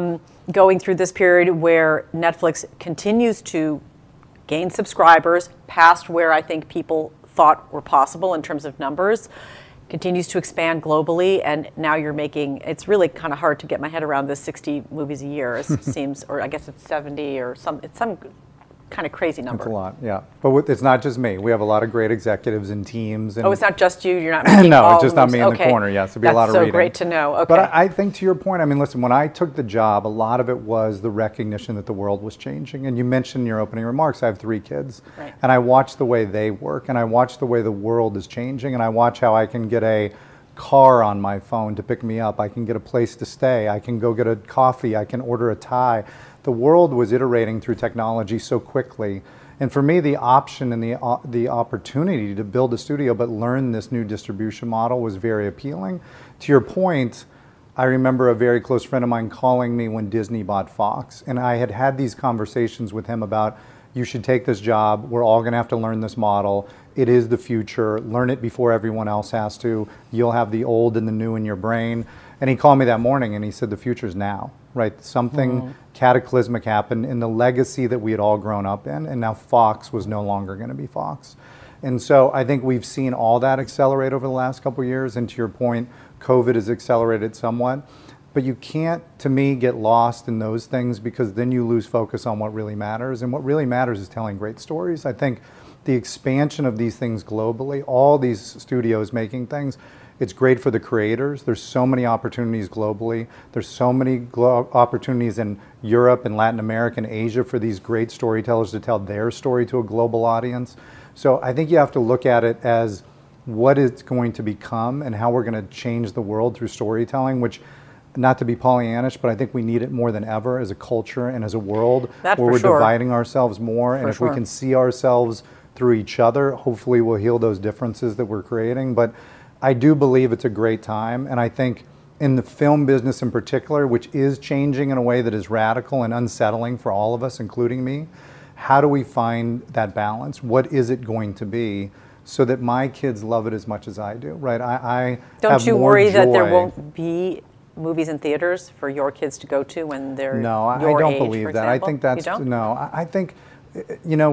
going through this period where Netflix continues to gain subscribers past where I think people thought were possible in terms of numbers, continues to expand globally, and now you're making, it's really kind of hard to get my head around this 60 movies a year, it seems, or I guess it's 70 or it's some kind of crazy number. It's a lot, yeah. But it's not just me. We have a lot of great executives and teams. And it's not just you? You're not making no, all it's just not moves. me in the corner, yes. It'd be a lot of That's reading. so great to know, okay. But I think to your point, I mean, listen, when I took the job, a lot of it was the recognition that the world was changing. And you mentioned in your opening remarks, I have 3 kids. Right. And I watch the way they work, and I watch the way the world is changing, and I watch how I can get a car on my phone to pick me up. I can get a place to stay. I can go get a coffee. I can order a tie. The world was iterating through technology so quickly. And for me, the option and the opportunity to build a studio but learn this new distribution model was very appealing. To your point, I remember a very close friend of mine calling me when Disney bought Fox. And I had had these conversations with him about, you should take this job. We're all going to have to learn this model. It is the future. Learn it before everyone else has to. You'll have the old and the new in your brain. And he called me that morning and he said, the future's now, right? Something cataclysmic happened in the legacy that we had all grown up in, and now Fox was no longer going to be Fox. And so I think we've seen all that accelerate over the last couple of years. And to your point, COVID has accelerated somewhat. But you can't, to me, get lost in those things because then you lose focus on what really matters. And what really matters is telling great stories. I think the expansion of these things globally, all these studios making things, it's great for the creators. There's so many opportunities globally. There's so many opportunities in Europe and Latin America and Asia for these great storytellers to tell their story to a global audience. So I think you have to look at it as what it's going to become and how we're going to change the world through storytelling, which, not to be Pollyannish, but I think we need it more than ever as a culture and as a world where we're dividing ourselves more. And if we can see ourselves through each other, hopefully we'll heal those differences that we're creating. But I do believe it's a great time. And I think in the film business in particular, which is changing in a way that is radical and unsettling for all of us, including me, how do we find that balance? What is it going to be so that my kids love it as much as I do, right? I Don't you worry that there won't be movies in theaters for your kids to go to when they're No, I your don't age, believe for that. I example? think that's, You don't? no, I think, you know,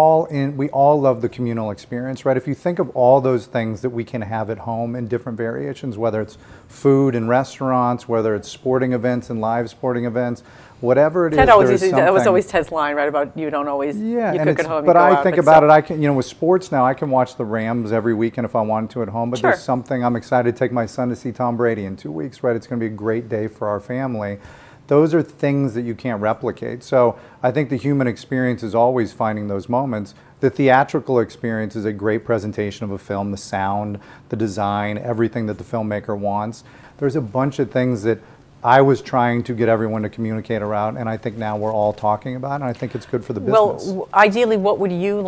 we all love the communal experience, right? If you think of all those things that we can have at home in different variations, whether it's food in restaurants, whether it's sporting events and live sporting events, whatever it is, Ted there's that was something- always Ted's line, right? About you don't always, Yeah, you and cook it's, at home, but you go I out, think but about still. it. I can, you know, with sports now, I can watch the Rams every weekend if I wanted to at home. But Sure. there's something I'm excited to take my son to see Tom Brady in 2 weeks. Right, it's going to be a great day for our family. Those are things that you can't replicate. So I think the human experience is always finding those moments. The theatrical experience is a great presentation of a film, the sound, the design, everything that the filmmaker wants. There's a bunch of things that I was trying to get everyone to communicate around, and I think now we're all talking about it, and I think it's good for the business. Well, ideally, what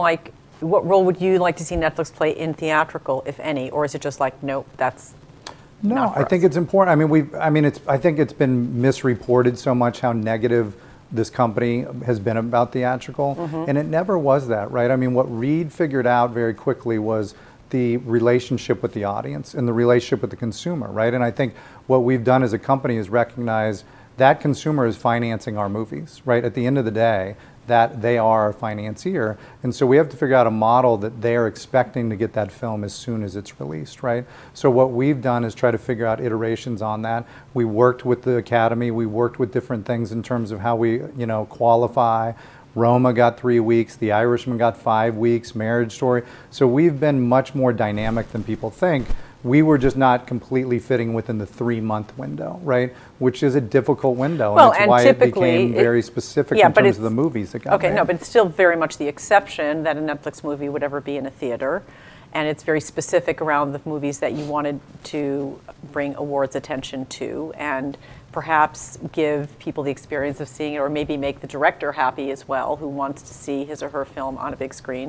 role would you like to see Netflix play in theatrical, if any? Or is it just like, nope, that's No, not for I think us? it's important. I think it's been misreported so much how negative this company has been about theatrical, and it never was that, right? I mean, what Reed figured out very quickly was the relationship with the audience and the relationship with the consumer, right? And I think what we've done as a company is recognize that consumer is financing our movies, right? At the end of the day, that they are a financier. And so we have to figure out a model that they're expecting to get that film as soon as it's released, right? So what we've done is try to figure out iterations on that. We worked with the Academy, we worked with different things in terms of how we, you know, qualify. Roma got 3 weeks, The Irishman got 5 weeks, Marriage Story. So we've been much more dynamic than people think. We were just not completely fitting within the 3-month window, right? Which is a difficult window, Well, and it's and why it typically became very specific yeah, in but terms of it's- the movies that got Okay, made. no, but it's still very much the exception that a Netflix movie would ever be in a theater. And it's very specific around the movies that you wanted to bring awards attention to and perhaps give people the experience of seeing it, or maybe make the director happy as well, who wants to see his or her film on a big screen.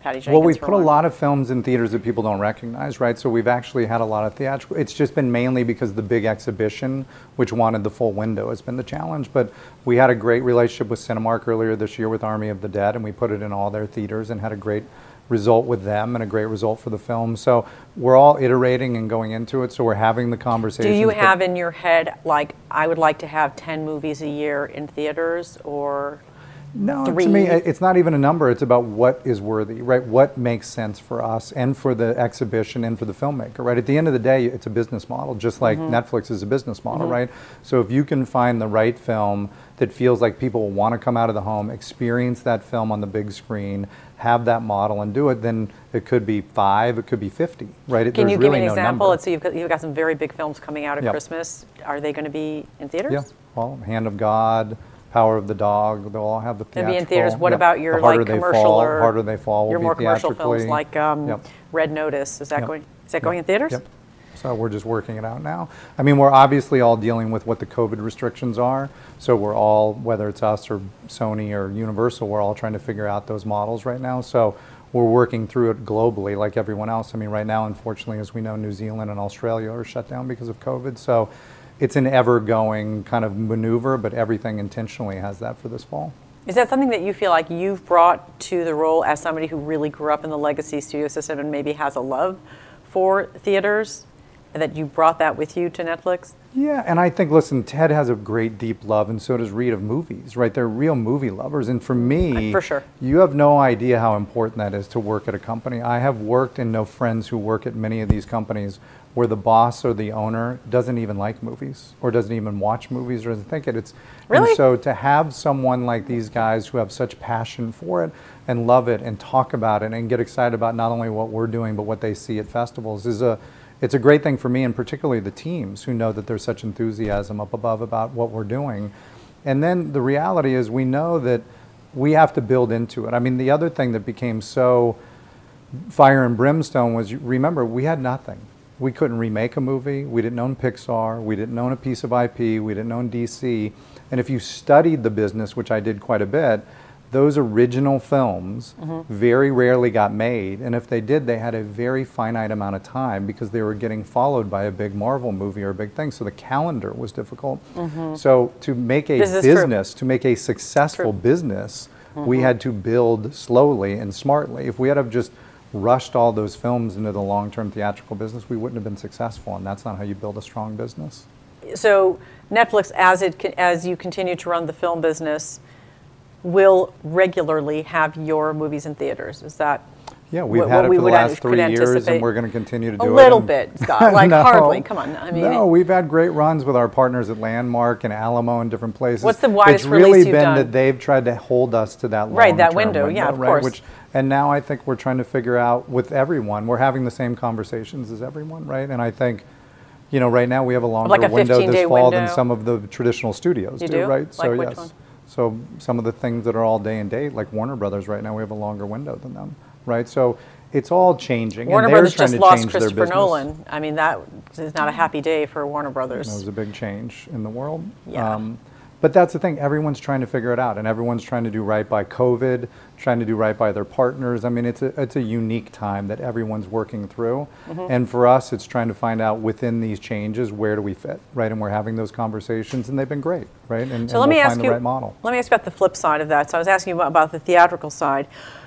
Patty Jenkins. Well, we've for put a long. lot of films in theaters that people don't recognize, right? So we've actually had a lot of theatrical. It's just been mainly because the big exhibition, which wanted the full window, has been the challenge. But we had a great relationship with Cinemark earlier this year with Army of the Dead, and we put it in all their theaters and had a great result with them and a great result for the film. So we're all iterating and going into it. So we're having the conversations. Do you have in your head, like, I would like to have 10 movies a year in theaters, or No, 3? to me, it's not even a number. It's about what is worthy, right? What makes sense for us and for the exhibition and for the filmmaker, right? At the end of the day, it's a business model, just like Netflix is a business model, right? So if you can find the right film that feels like people will want to come out of the home, experience that film on the big screen, have that model and do it, then it could be 5, it could be 50, right? Can you There's give me really an no example? number. Let's see, you've got some very big films coming out at Yep. Christmas. Are they going to be in theaters? Yeah, well, Hand of God, Power of the Dog, they'll all have the They'll theatrical. be in theaters. What Yep. about your The Harder like They commercial Fall, or Harder They Fall will your be more commercial films theatrically. like Yep. Red Notice? Is that Yep. going? Is that going in theaters? Yep. So we're just working it out now. I mean, we're obviously all dealing with what the COVID restrictions are. So we're all, whether it's us or Sony or Universal, we're all trying to figure out those models right now. So we're working through it globally like everyone else. I mean, right now, unfortunately, as we know, New Zealand and Australia are shut down because of COVID. So it's an ever-going kind of maneuver, but everything intentionally has that for this fall. Is that something that you feel like you've brought to the role as somebody who really grew up in the legacy studio system and maybe has a love for theaters, and that you brought that with you to Netflix? Yeah, and I think, listen, Ted has a great deep love, and so does Reed of movies, right? They're real movie lovers. And for me, For sure. you have no idea how important that is to work at a company. I have worked and know friends who work at many of these companies where the boss or the owner doesn't even like movies or doesn't even watch movies or doesn't think it. Really? And so to have someone like these guys who have such passion for it and love it and talk about it and get excited about not only what we're doing but what they see at festivals it's a great thing for me, and particularly the teams who know that there's such enthusiasm up above about what we're doing. And then the reality is we know that we have to build into it. I mean, the other thing that became so fire and brimstone was, remember, we had nothing. We couldn't remake a movie. We didn't own Pixar. We didn't own a piece of IP. We didn't own DC. And if you studied the business, which I did quite a bit, those original films very rarely got made. And if they did, they had a very finite amount of time because they were getting followed by a big Marvel movie or a big thing. So the calendar was difficult. So to make a This is true. business, to make a successful business, we had to build slowly and smartly. If we had have just rushed all those films into the long-term theatrical business, we wouldn't have been successful. And that's not how you build a strong business. So Netflix, as you continue to run the film business, will regularly have your movies in theaters. Is that Yeah, we've what had it we for the would last could 3 years, anticipate? and we're going to continue to do A it. little and- bit, Scott. Like No. hardly. Come on. I mean, No, we've had great runs with our partners at Landmark and Alamo and different places. What's the widest It's really release you've been done? that they've tried to hold us to that Right, that long-term window. Yeah, of right? course. And now I think we're trying to figure out with everyone, we're having the same conversations as everyone, right? And I think, you know, right now we have a longer Like a window 15-day this fall than window? some of the traditional studios You do? right? So Like which yes. one? So some of the things that are all day and date, like Warner Brothers right now, we have a longer window than them, right? So it's all changing. Warner and they're Brothers trying just to lost change their Christopher business. Nolan. I mean, that is not a happy day for Warner That Brothers. was a big change in the world. Yeah. But that's the thing, everyone's trying to figure it out, and everyone's trying to do right by COVID, trying to do right by their partners. I mean, it's a unique time that everyone's working through. And for us, it's trying to find out within these changes, where do we fit, right? And we're having those conversations, and they've been great, right? And, So let and me we'll ask find you. the right model. Let me ask you about the flip side of that. So I was asking you about the theatrical side.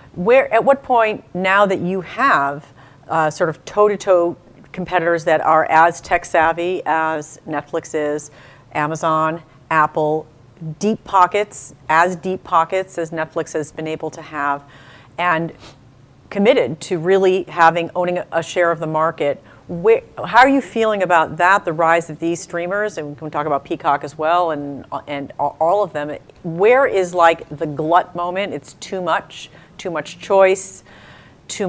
At what point, now that you have sort of toe-to-toe competitors that are as tech savvy as Netflix is, Amazon, Apple, deep pockets as Netflix has been able to have, and committed to really owning a share of the market. How are you feeling about that, the rise of these streamers? And we can talk about Peacock as well, and all of them. Where is like the glut moment? It's too much choice, too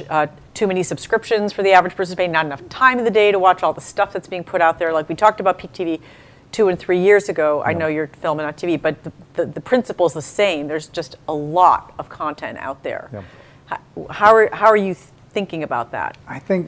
many subscriptions for the average person paying, not enough time in the day to watch all the stuff that's being put out there. Like we talked about Peak TV 2 and 3 years ago. I know you're filming on TV, but the principle's the same. There's just a lot of content out there. Yeah. How are you thinking about that? I think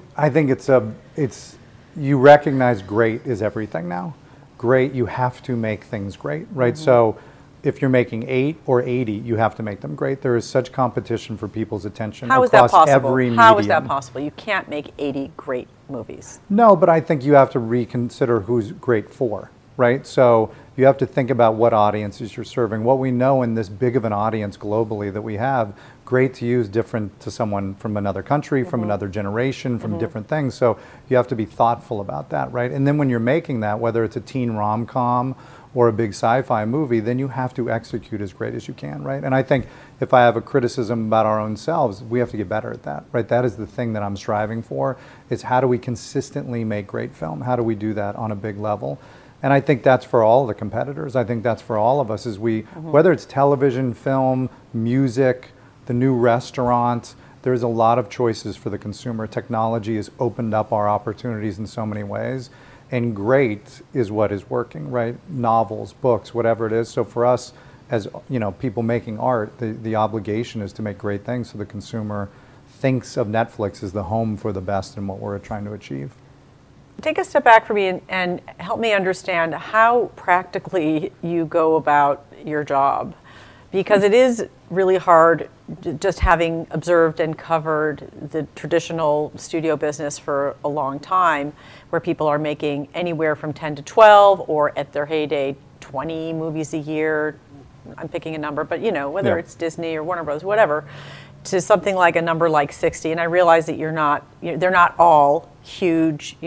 it's you recognize great is everything now. Great, you have to make things great, right? So if you're making 8 or 80, you have to make them great. There is such competition for people's attention How is that across possible? every medium. How is that possible? You can't make 80 great movies. No, but I think you have to reconsider who's great for, right? So you have to think about what audiences you're serving. What we know in this big of an audience globally that we have, great to you is different to someone from another country, from another generation, from different things. So you have to be thoughtful about that, right? And then when you're making that, whether it's a teen rom-com or a big sci-fi movie, then you have to execute as great as you can, right? And I think if I have a criticism about our own selves, we have to get better at that, right? That is the thing that I'm striving for, is how do we consistently make great film? How do we do that on a big level? And I think that's for all the competitors. I think that's for all of us, is we, whether it's television, film, music, the new restaurant, there's a lot of choices for the consumer. Technology has opened up our opportunities in so many ways. And great is what is working, right? Novels, books, whatever it is. So for us, as people making art, the obligation is to make great things so the consumer thinks of Netflix as the home for the best in what we're trying to achieve. Take a step back for me and help me understand how practically you go about your job, because it is really hard, just having observed and covered the traditional studio business for a long time, where people are making anywhere from 10 to 12 or at their heyday 20 movies a year. I'm picking a number, but whether it's Disney or Warner Bros., whatever, to something like a number like 60. And I realize that they're not all huge,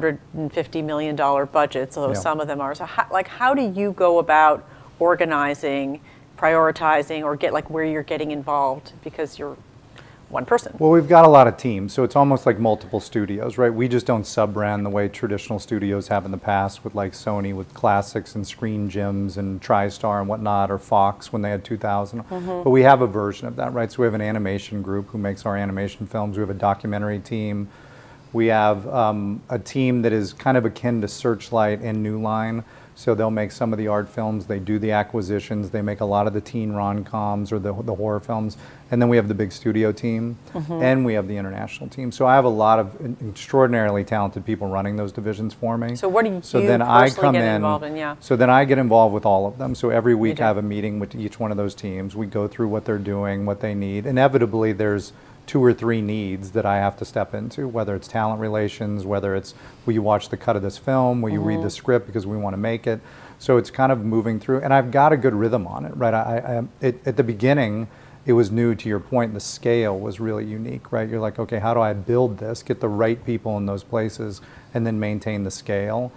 $150 million budgets, although some of them are. So how do you go about organizing, prioritizing, or get where you're getting involved, because you're one person? Well, we've got a lot of teams, so it's almost like multiple studios, right? We just don't sub-brand the way traditional studios have in the past with Sony with Classics and Screen Gems and TriStar and whatnot, or Fox when they had 2000. But we have a version of that, right? So we have an animation group who makes our animation films. We have a documentary team. We have a team that is kind of akin to Searchlight and New Line. So they'll make some of the art films, they do the acquisitions, they make a lot of the teen rom-coms or the horror films, and then we have the big studio team, and we have the international team. So I have a lot of extraordinarily talented people running those divisions for me. So what do you get involved in? Yeah. So then I get involved with all of them. So every week I have a meeting with each one of those teams. We go through what they're doing, what they need. Inevitably there's 2 or 3 needs that I have to step into, whether it's talent relations, whether it's, will you watch the cut of this film, will you read the script because we want to make it. So it's kind of moving through, and I've got a good rhythm on it, right? At the beginning, it was new, to your point, the scale was really unique, right? You're like, okay, how do I build this, get the right people in those places, and then maintain the scale?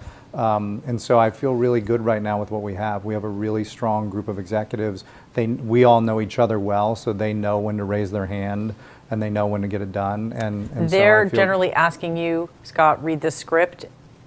And so I feel really good right now with what we have. We have a really strong group of executives. We all know each other well, so they know when to raise their hand, and they know when to get it done. And they're generally asking you, Scott, read the script,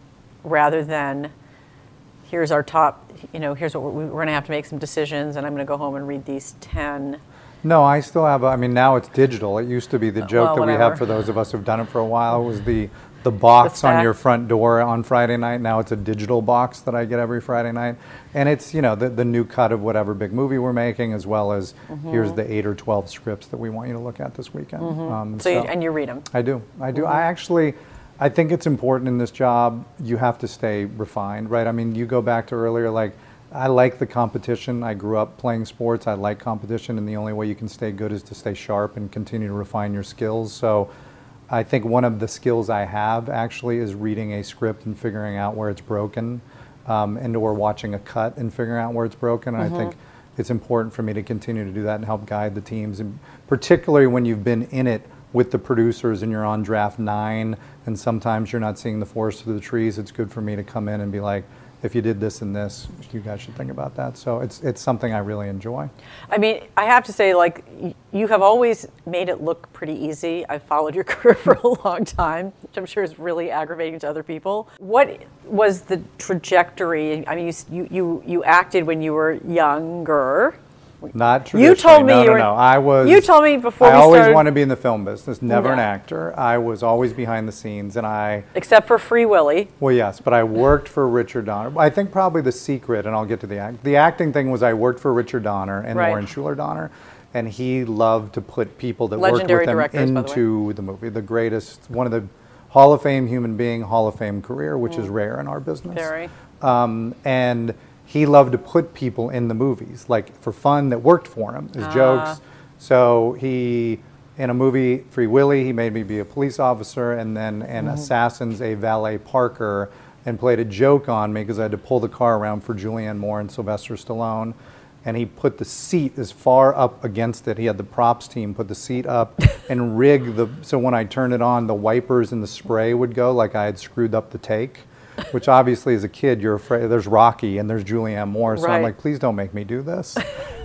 rather than, here's our top, here's what we're going to have to make some decisions, and I'm going to go home and read these 10. No, I still have, now it's digital. It used to be the joke that we have for those of us who've done it for a while was the box on your front door on Friday night. Now it's a digital box that I get every Friday night. And it's, the new cut of whatever big movie we're making, as well as here's the 8 or 12 scripts that we want you to look at this weekend. And you read them? I do. I think it's important in this job, you have to stay refined, right? You go back to earlier, I like the competition. I grew up playing sports. I like competition, and the only way you can stay good is to stay sharp and continue to refine your skills. So I think one of the skills I have actually is reading a script and figuring out where it's broken, or watching a cut and figuring out where it's broken. And I think it's important for me to continue to do that and help guide the teams, and particularly when you've been in it with the producers and you're on draft 9 and sometimes you're not seeing the forest through the trees. It's good for me to come in and be like, if you did this and this, you guys should think about that. So it's something I really enjoy. I have to say, you have always made it look pretty easy. I've followed your career for a long time, which I'm sure is really aggravating to other people. What was the trajectory? You acted when you were younger. Not traditionally. You told me You told me before I we started. always wanted to be in the film business, never an actor. I was always behind the scenes, and except for Free Willy. Well, yes, but I worked for Richard Donner. I think probably the secret, and I'll get to the acting thing, was I worked for Richard Donner and Lauren Schuler Donner, and he loved to put people that worked with him into the movie. The greatest, one of the Hall of Fame human being, Hall of Fame career, which is rare in our business. Very. And he loved to put people in the movies, like for fun that worked for him, as jokes. So he, in a movie, Free Willy, he made me be a police officer, and then in Assassins, a valet parker, and played a joke on me because I had to pull the car around for Julianne Moore and Sylvester Stallone. And he put the seat as far up against it. He had the props team put the seat up and rig so when I turned it on, the wipers and the spray would go like I had screwed up the take, which obviously as a kid, you're afraid. There's Rocky and there's Julianne Moore. So I'm like, please don't make me do this.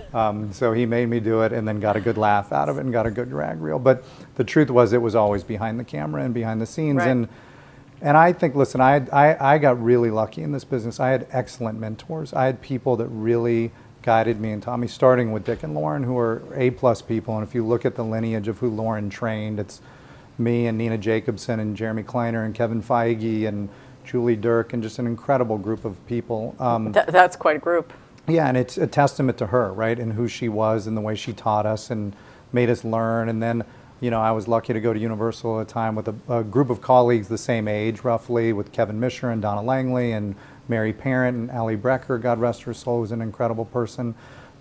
So he made me do it and then got a good laugh out of it and got a good drag reel. But the truth was it was always behind the camera and behind the scenes. Right. And I think, listen, I got really lucky in this business. I had excellent mentors. I had people that really guided me and taught me, starting with Dick and Lauren, who are A-plus people. And if you look at the lineage of who Lauren trained, it's me and Nina Jacobson and Jeremy Kleiner and Kevin Feige and Julie Dirk, and just an incredible group of people. That's quite a group. Yeah, and it's a testament to her, right, and who she was and the way she taught us and made us learn. And then, you know, I was lucky to go to Universal at a time with a group of colleagues the same age, roughly, with Kevin Misher and Donna Langley and Mary Parent and Ali Brecker, God rest her soul, was an incredible person.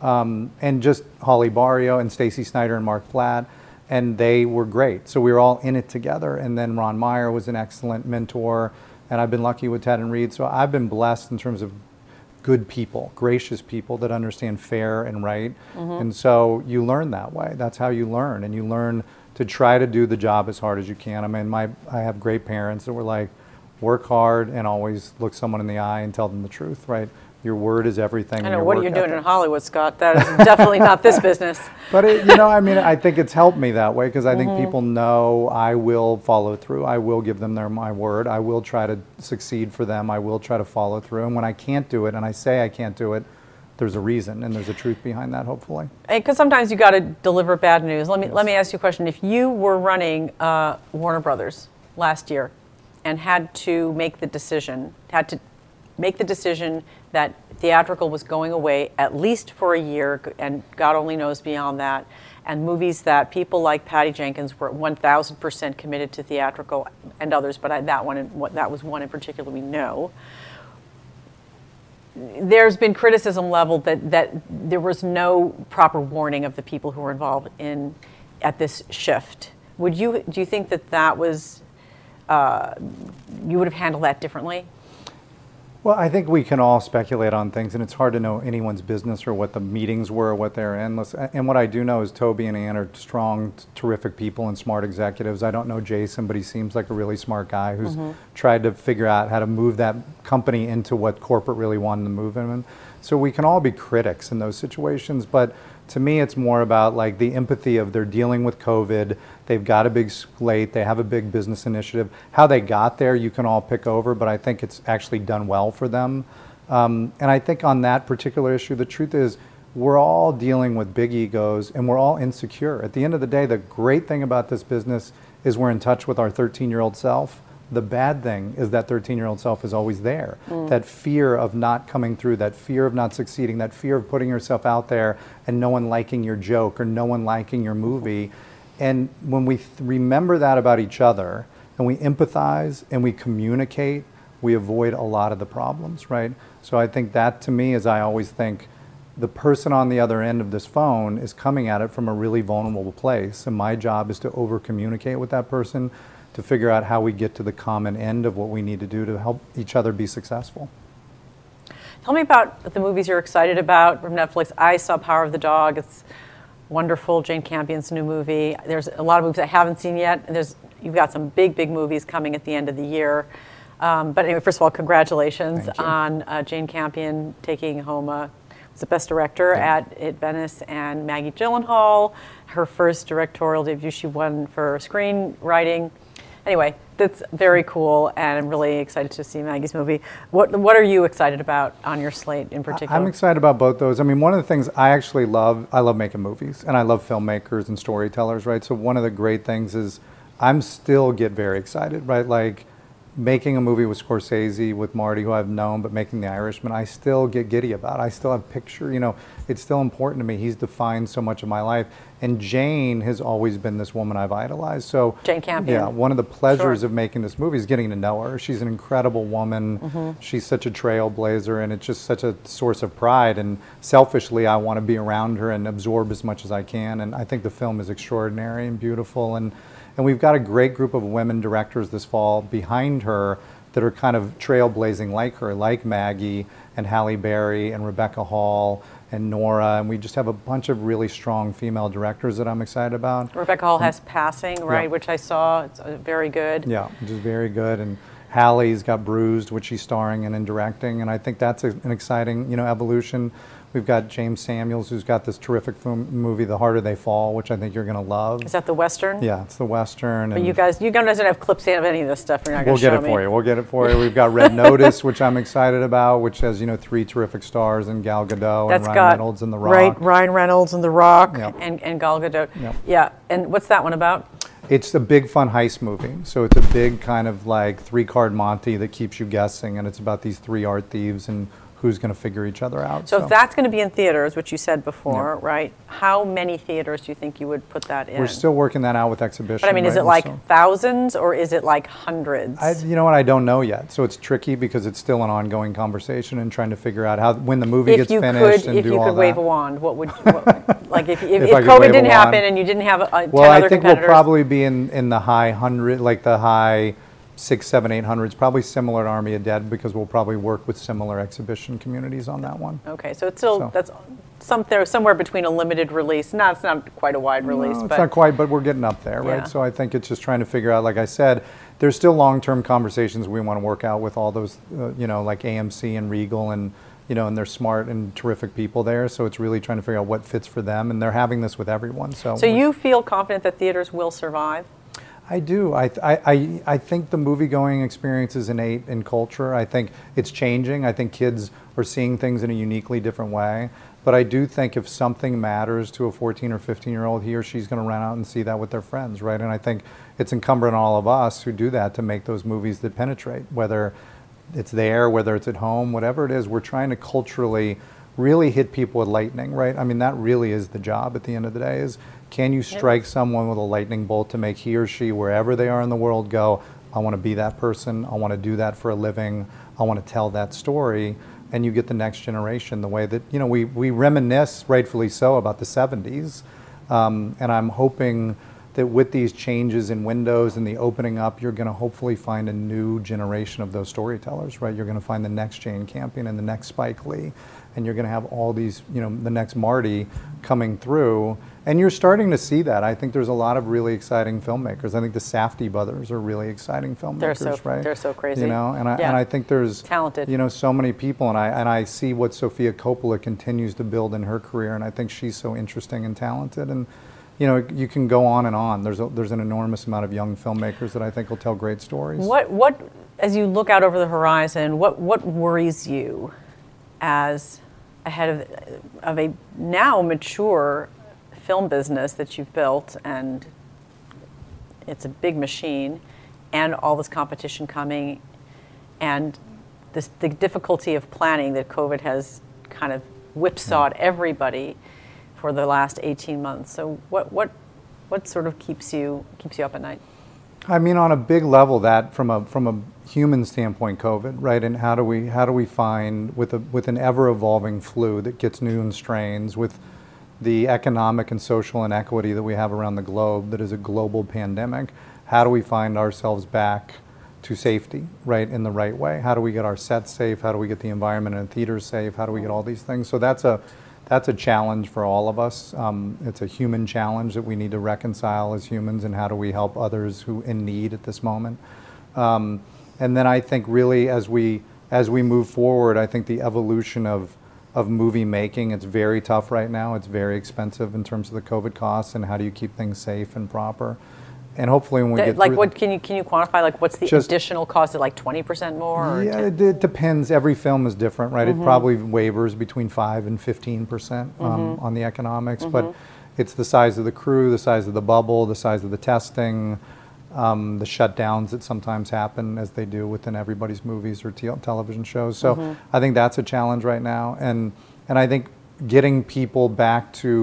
And just Holly Barrio and Stacey Snider and Mark Platt. And they were great. So we were all in it together. And then Ron Meyer was an excellent mentor. And I've been lucky with Ted and Reed. So I've been blessed in terms of good people, gracious people that understand fair and right. And so you learn that way. That's how you learn. And you learn to try to do the job as hard as you can. I mean, I have great parents that were like, work hard and always look someone in the eye and tell them the truth, right? Your word is everything. I know, what are you doing in Hollywood, Scott? That is definitely not this business. But, you know, I mean, I think it's helped me that way because I think people know I will follow through. I will give them my word. I will try to succeed for them. I will try to follow through. And when I can't do it and I say I can't do it, there's a reason and there's a truth behind that, hopefully. Because sometimes you got to deliver bad news. Let me ask you a question. If you were running Warner Brothers last year and had to make the decision that theatrical was going away at least for a year, and God only knows beyond that, and movies that people like Patty Jenkins were 1,000% committed to theatrical, and others, but that was one in particular we know. There's been criticism leveled that there was no proper warning of the people who were involved at this shift. Do you think that was you would have handled that differently? Well, I think we can all speculate on things, and it's hard to know anyone's business or what the meetings were or what they're in. And what I do know is Toby and Ann are strong, terrific people and smart executives. I don't know Jason, but he seems like a really smart guy who's tried to figure out how to move that company into what corporate really wanted to move him in. So we can all be critics in those situations, but to me, it's more about like the empathy of they're dealing with COVID, they've got a big slate, they have a big business initiative. How they got there, you can all pick over, but I think it's actually done well for them. And I think on that particular issue, the truth is we're all dealing with big egos and we're all insecure. At the end of the day, the great thing about this business is we're in touch with our 13-year-old self. The bad thing is that 13-year-old self is always there. That fear of not coming through, that fear of not succeeding, that fear of putting yourself out there and no one liking your joke or no one liking your movie. And when we remember that about each other and we empathize and we communicate, we avoid a lot of the problems, right? So I think that to me is I always think the person on the other end of this phone is coming at it from a really vulnerable place. And my job is to over-communicate with that person to figure out how we get to the common end of what we need to do to help each other be successful. Tell me about the movies you're excited about from Netflix. I saw Power of the Dog. It's wonderful. Jane Campion's new movie. There's a lot of movies I haven't seen yet. You've got some big movies coming at the end of the year. But anyway, first of all, congratulations on Jane Campion taking home the Best Director at Venice, and Maggie Gyllenhaal, her first directorial debut. She won for screenwriting. Anyway, that's very cool, and I'm really excited to see Maggie's movie. What are you excited about on your slate in particular? I'm excited about both those. I mean, one of the things I actually love making movies, and I love filmmakers and storytellers, right? So one of the great things is I'm still get very excited, right? Like making a movie with Scorsese, with Marty, who I've known, but making The Irishman, I still get giddy about. I still have picture, it's still important to me. He's defined so much of my life. And Jane has always been this woman I've idolized. So Jane Campion. Yeah, one of the pleasures Sure. of making this movie is getting to know her. She's an incredible woman. She's such a trailblazer, and it's just such a source of pride. And selfishly, I want to be around her and absorb as much as I can. And I think the film is extraordinary and beautiful. And we've got a great group of women directors this fall behind her that are kind of trailblazing like her, like Maggie and Halle Berry and Rebecca Hall and Nora, and we just have a bunch of really strong female directors that I'm excited about. Rebecca Hall has Passing, right, Yeah. which I saw. It's very good. Yeah, which is very good. And Halle's got Bruised, which she's starring in and directing, and I think that's an exciting, evolution. We've got James Samuels, who's got this terrific movie, The Harder They Fall, which I think you're going to love. Is that the Western? Yeah, it's the Western. But And you guys don't have clips of any of this stuff. You're not going we'll to get show it me. for you. We'll get it for you. We've got Red Notice, which I'm excited about, which has 3 terrific stars in Gal Gadot That's and Ryan got Reynolds and The Rock. Right, Ryan Reynolds and The Rock Yep. and Gal Gadot. Yep. Yeah, and what's that one about? It's a big fun heist movie. So it's a big kind of like 3-card Monty that keeps you guessing, and it's about these 3 art thieves and who's going to figure each other out. So if that's going to be in theaters, which you said before, right? How many theaters do you think you would put that in? We're still working that out with exhibition. But I mean, is right? it like So- thousands or is it like hundreds? You know what? I don't know yet. So it's tricky because it's still an ongoing conversation and trying to figure out how when the movie gets finished and if do you all could that. wave a wand, what would like if If I could COVID wave a didn't happen wand. and you didn't have 10 Well, other I think competitors? we'll probably be in the high 100, like the high 6, 7, 800s, probably similar to Army of Dead because we'll probably work with similar exhibition communities on that one. Okay, so it's still So- that's somewhere between a limited release. No, it's not quite a wide release, No, it's but not quite, but we're getting up there, right? Yeah. So I think it's just trying to figure out, like I said, there's still long-term conversations we want to work out with all those, like AMC and Regal and, and they're smart and terrific people there. So it's really trying to figure out what fits for them, and they're having this with everyone. So you feel confident that theaters will survive? I do. I think the movie-going experience is innate in culture. I think it's changing. I think kids are seeing things in a uniquely different way. But I do think if something matters to a 14 or 15-year-old, he or she's going to run out and see that with their friends, right? And I think it's incumbent on all of us who do that to make those movies that penetrate, whether it's there, whether it's at home, whatever it is. We're trying to culturally really hit people with lightning, right? I mean, that really is the job at the end of the day is, can you strike someone with a lightning bolt to make he or she, wherever they are in the world, go, I want to be that person, I want to do that for a living, I want to tell that story, and you get the next generation the way that, we reminisce, rightfully so, about the 70s, and I'm hoping that with these changes in windows and the opening up, you're going to hopefully find a new generation of those storytellers, right? You're going to find the next Jane Campion and the next Spike Lee, and you're going to have all these, the next Marty coming through. And you're starting to see that. I think there's a lot of really exciting filmmakers. I think the Safdie brothers are really exciting filmmakers, right? They're so crazy. And I think there's talented. So many people, and I see what Sofia Coppola continues to build in her career, and I think she's so interesting and talented. And you can go on and on. There's an enormous amount of young filmmakers that I think will tell great stories. What as you look out over the horizon, what worries you as ahead of a now mature film business that you've built, and it's a big machine, and all this competition coming, and the difficulty of planning that COVID has kind of whipsawed everybody for the last 18 months. So what sort of keeps you up at night? I mean, on a big level, that from a human standpoint, COVID, right? And how do we find with an ever evolving flu that gets new strains, with the economic and social inequity that we have around the globe, that is a global pandemic, how do we find ourselves back to safety, right, in the right way? How do we get our sets safe? How do we get the environment in theaters safe? How do we get all these things? So that's a challenge for all of us. It's a human challenge that we need to reconcile as humans, and how do we help others who in need at this moment? And then I think really as we move forward, I think the evolution of movie making, it's very tough right now. It's very expensive in terms of the COVID costs, and how do you keep things safe and proper? And hopefully when we get like through what can you quantify, like what's the additional cost? Is it like 20% more? Or yeah, it depends. Every film is different, right? It probably wavers between 5 and 15% on the economics, but it's the size of the crew, the size of the bubble, the size of the testing, the shutdowns that sometimes happen, as they do within everybody's movies or television shows. So I think that's a challenge right now, and I think getting people back to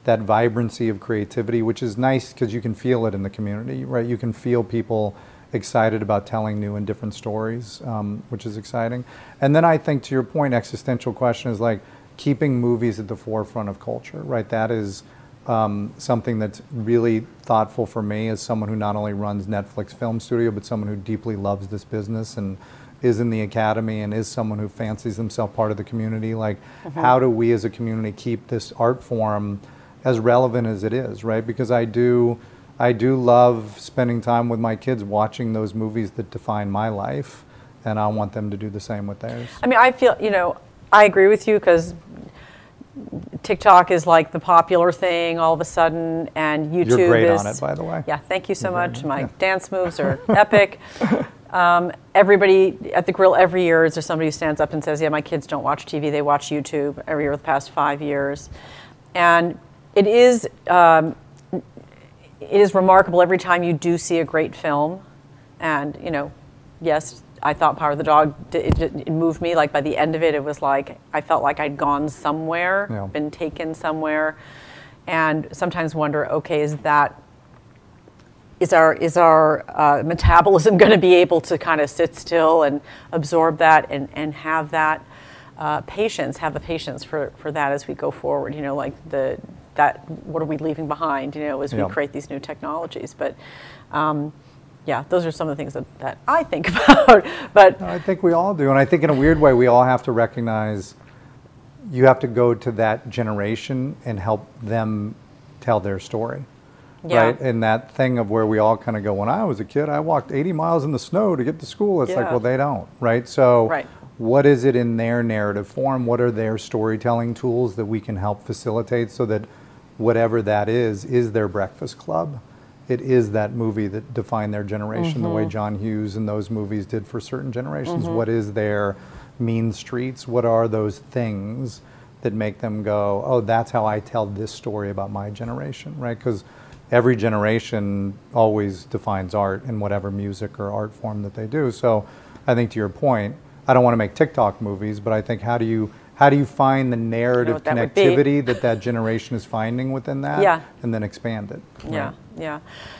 that vibrancy of creativity, which is nice because you can feel it in the community, right? You can feel people excited about telling new and different stories, which is exciting. And then I think, to your point, existential question is like keeping movies at the forefront of culture, right? That is something that's really thoughtful for me as someone who not only runs Netflix Film Studio, but someone who deeply loves this business and is in the academy and is someone who fancies himself part of the community. Like, how do we as a community keep this art form as relevant as it is, right? Because I do love spending time with my kids watching those movies that define my life, and I want them to do the same with theirs. I mean, I feel, I agree with you because TikTok is like the popular thing all of a sudden, and YouTube is... You're great on it, by the way. Yeah, thank you so much. My dance moves are epic. Everybody at the Grill every year, is there somebody who stands up and says, yeah, my kids don't watch TV, they watch YouTube every year for the past 5 years. And it is remarkable every time you do see a great film. And, yes, I thought Power of the Dog, it moved me. Like by the end of it, it was like, I felt like I'd gone somewhere, been taken somewhere. And sometimes wonder, okay, is our metabolism going to be able to kind of sit still and absorb that and have that patience, have the patience for that as we go forward, like what are we leaving behind, as we create these new technologies. But those are some of the things that I think about. But I think we all do. And I think in a weird way, we all have to recognize you have to go to that generation and help them tell their story. Yeah. Right? And that thing of where we all kind of go, when I was a kid, I walked 80 miles in the snow to get to school. It's like, well, they don't, right? So what is it in their narrative form? What are their storytelling tools that we can help facilitate so that whatever that is their breakfast club? It is that movie that defined their generation the way John Hughes and those movies did for certain generations. What is their Mean Streets? What are those things that make them go, oh, that's how I tell this story about my generation, right? Because every generation always defines art in whatever music or art form that they do. So I think to your point, I don't want to make TikTok movies, but I think how do you find the narrative connectivity that generation is finding within that and then expand it? Right? Yeah.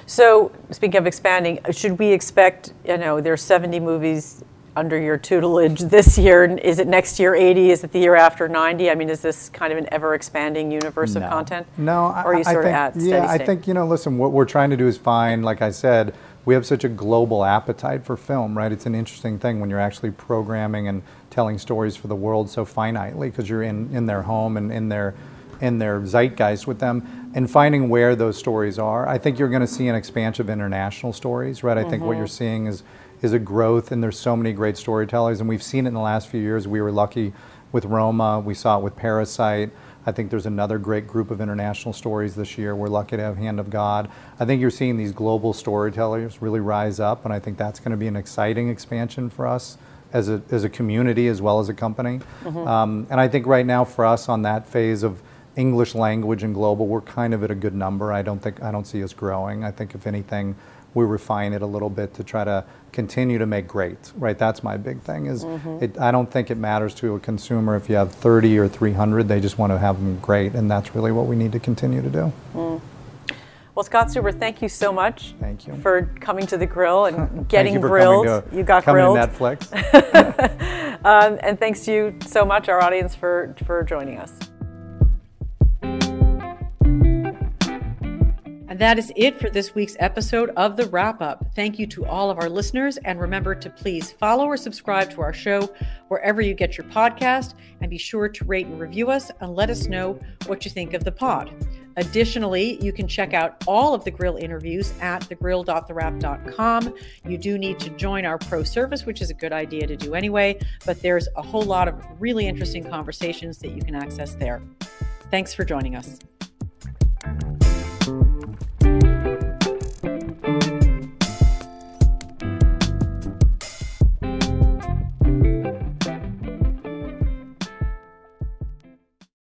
So speaking of expanding, should we expect, there's 70 movies under your tutelage this year? Is it next year 80? Is it the year after 90? I mean, is this kind of an ever-expanding universe of content? No, or are you sort of at steady state? I think, listen, what we're trying to do is find, like I said, we have such a global appetite for film, right? It's an interesting thing when you're actually programming and telling stories for the world so finitely because you're in their home and in their zeitgeist with them, and finding where those stories are. I think you're going to see an expansion of international stories, right? I think what you're seeing is a growth, and there's so many great storytellers, and we've seen it in the last few years. We were lucky with Roma, we saw it with Parasite. I think there's another great group of international stories this year. We're lucky to have Hand of God. I think you're seeing these global storytellers really rise up, and I think that's going to be an exciting expansion for us as a community as well as a company. And I think right now for us on that phase of English language and global, we're kind of at a good number. I don't see us growing. I think if anything, we refine it a little bit to try to continue to make great, right? That's my big thing is I don't think it matters to a consumer if you have 30 or 300, they just want to have them great, and that's really what we need to continue to do. Well, Scott Stuber, thank you so much. Thank you. For coming to the Grill and getting Thank you for grilled. You got grilled. Coming to Netflix. And thanks to you so much, our audience, for joining us. And that is it for this week's episode of The Wrap-Up. Thank you to all of our listeners, and remember to please follow or subscribe to our show wherever you get your podcast, and be sure to rate and review us and let us know what you think of the pod. Additionally, you can check out all of the Grill interviews at thegrill.thewrap.com. You do need to join our pro service, which is a good idea to do anyway, but there's a whole lot of really interesting conversations that you can access there. Thanks for joining us.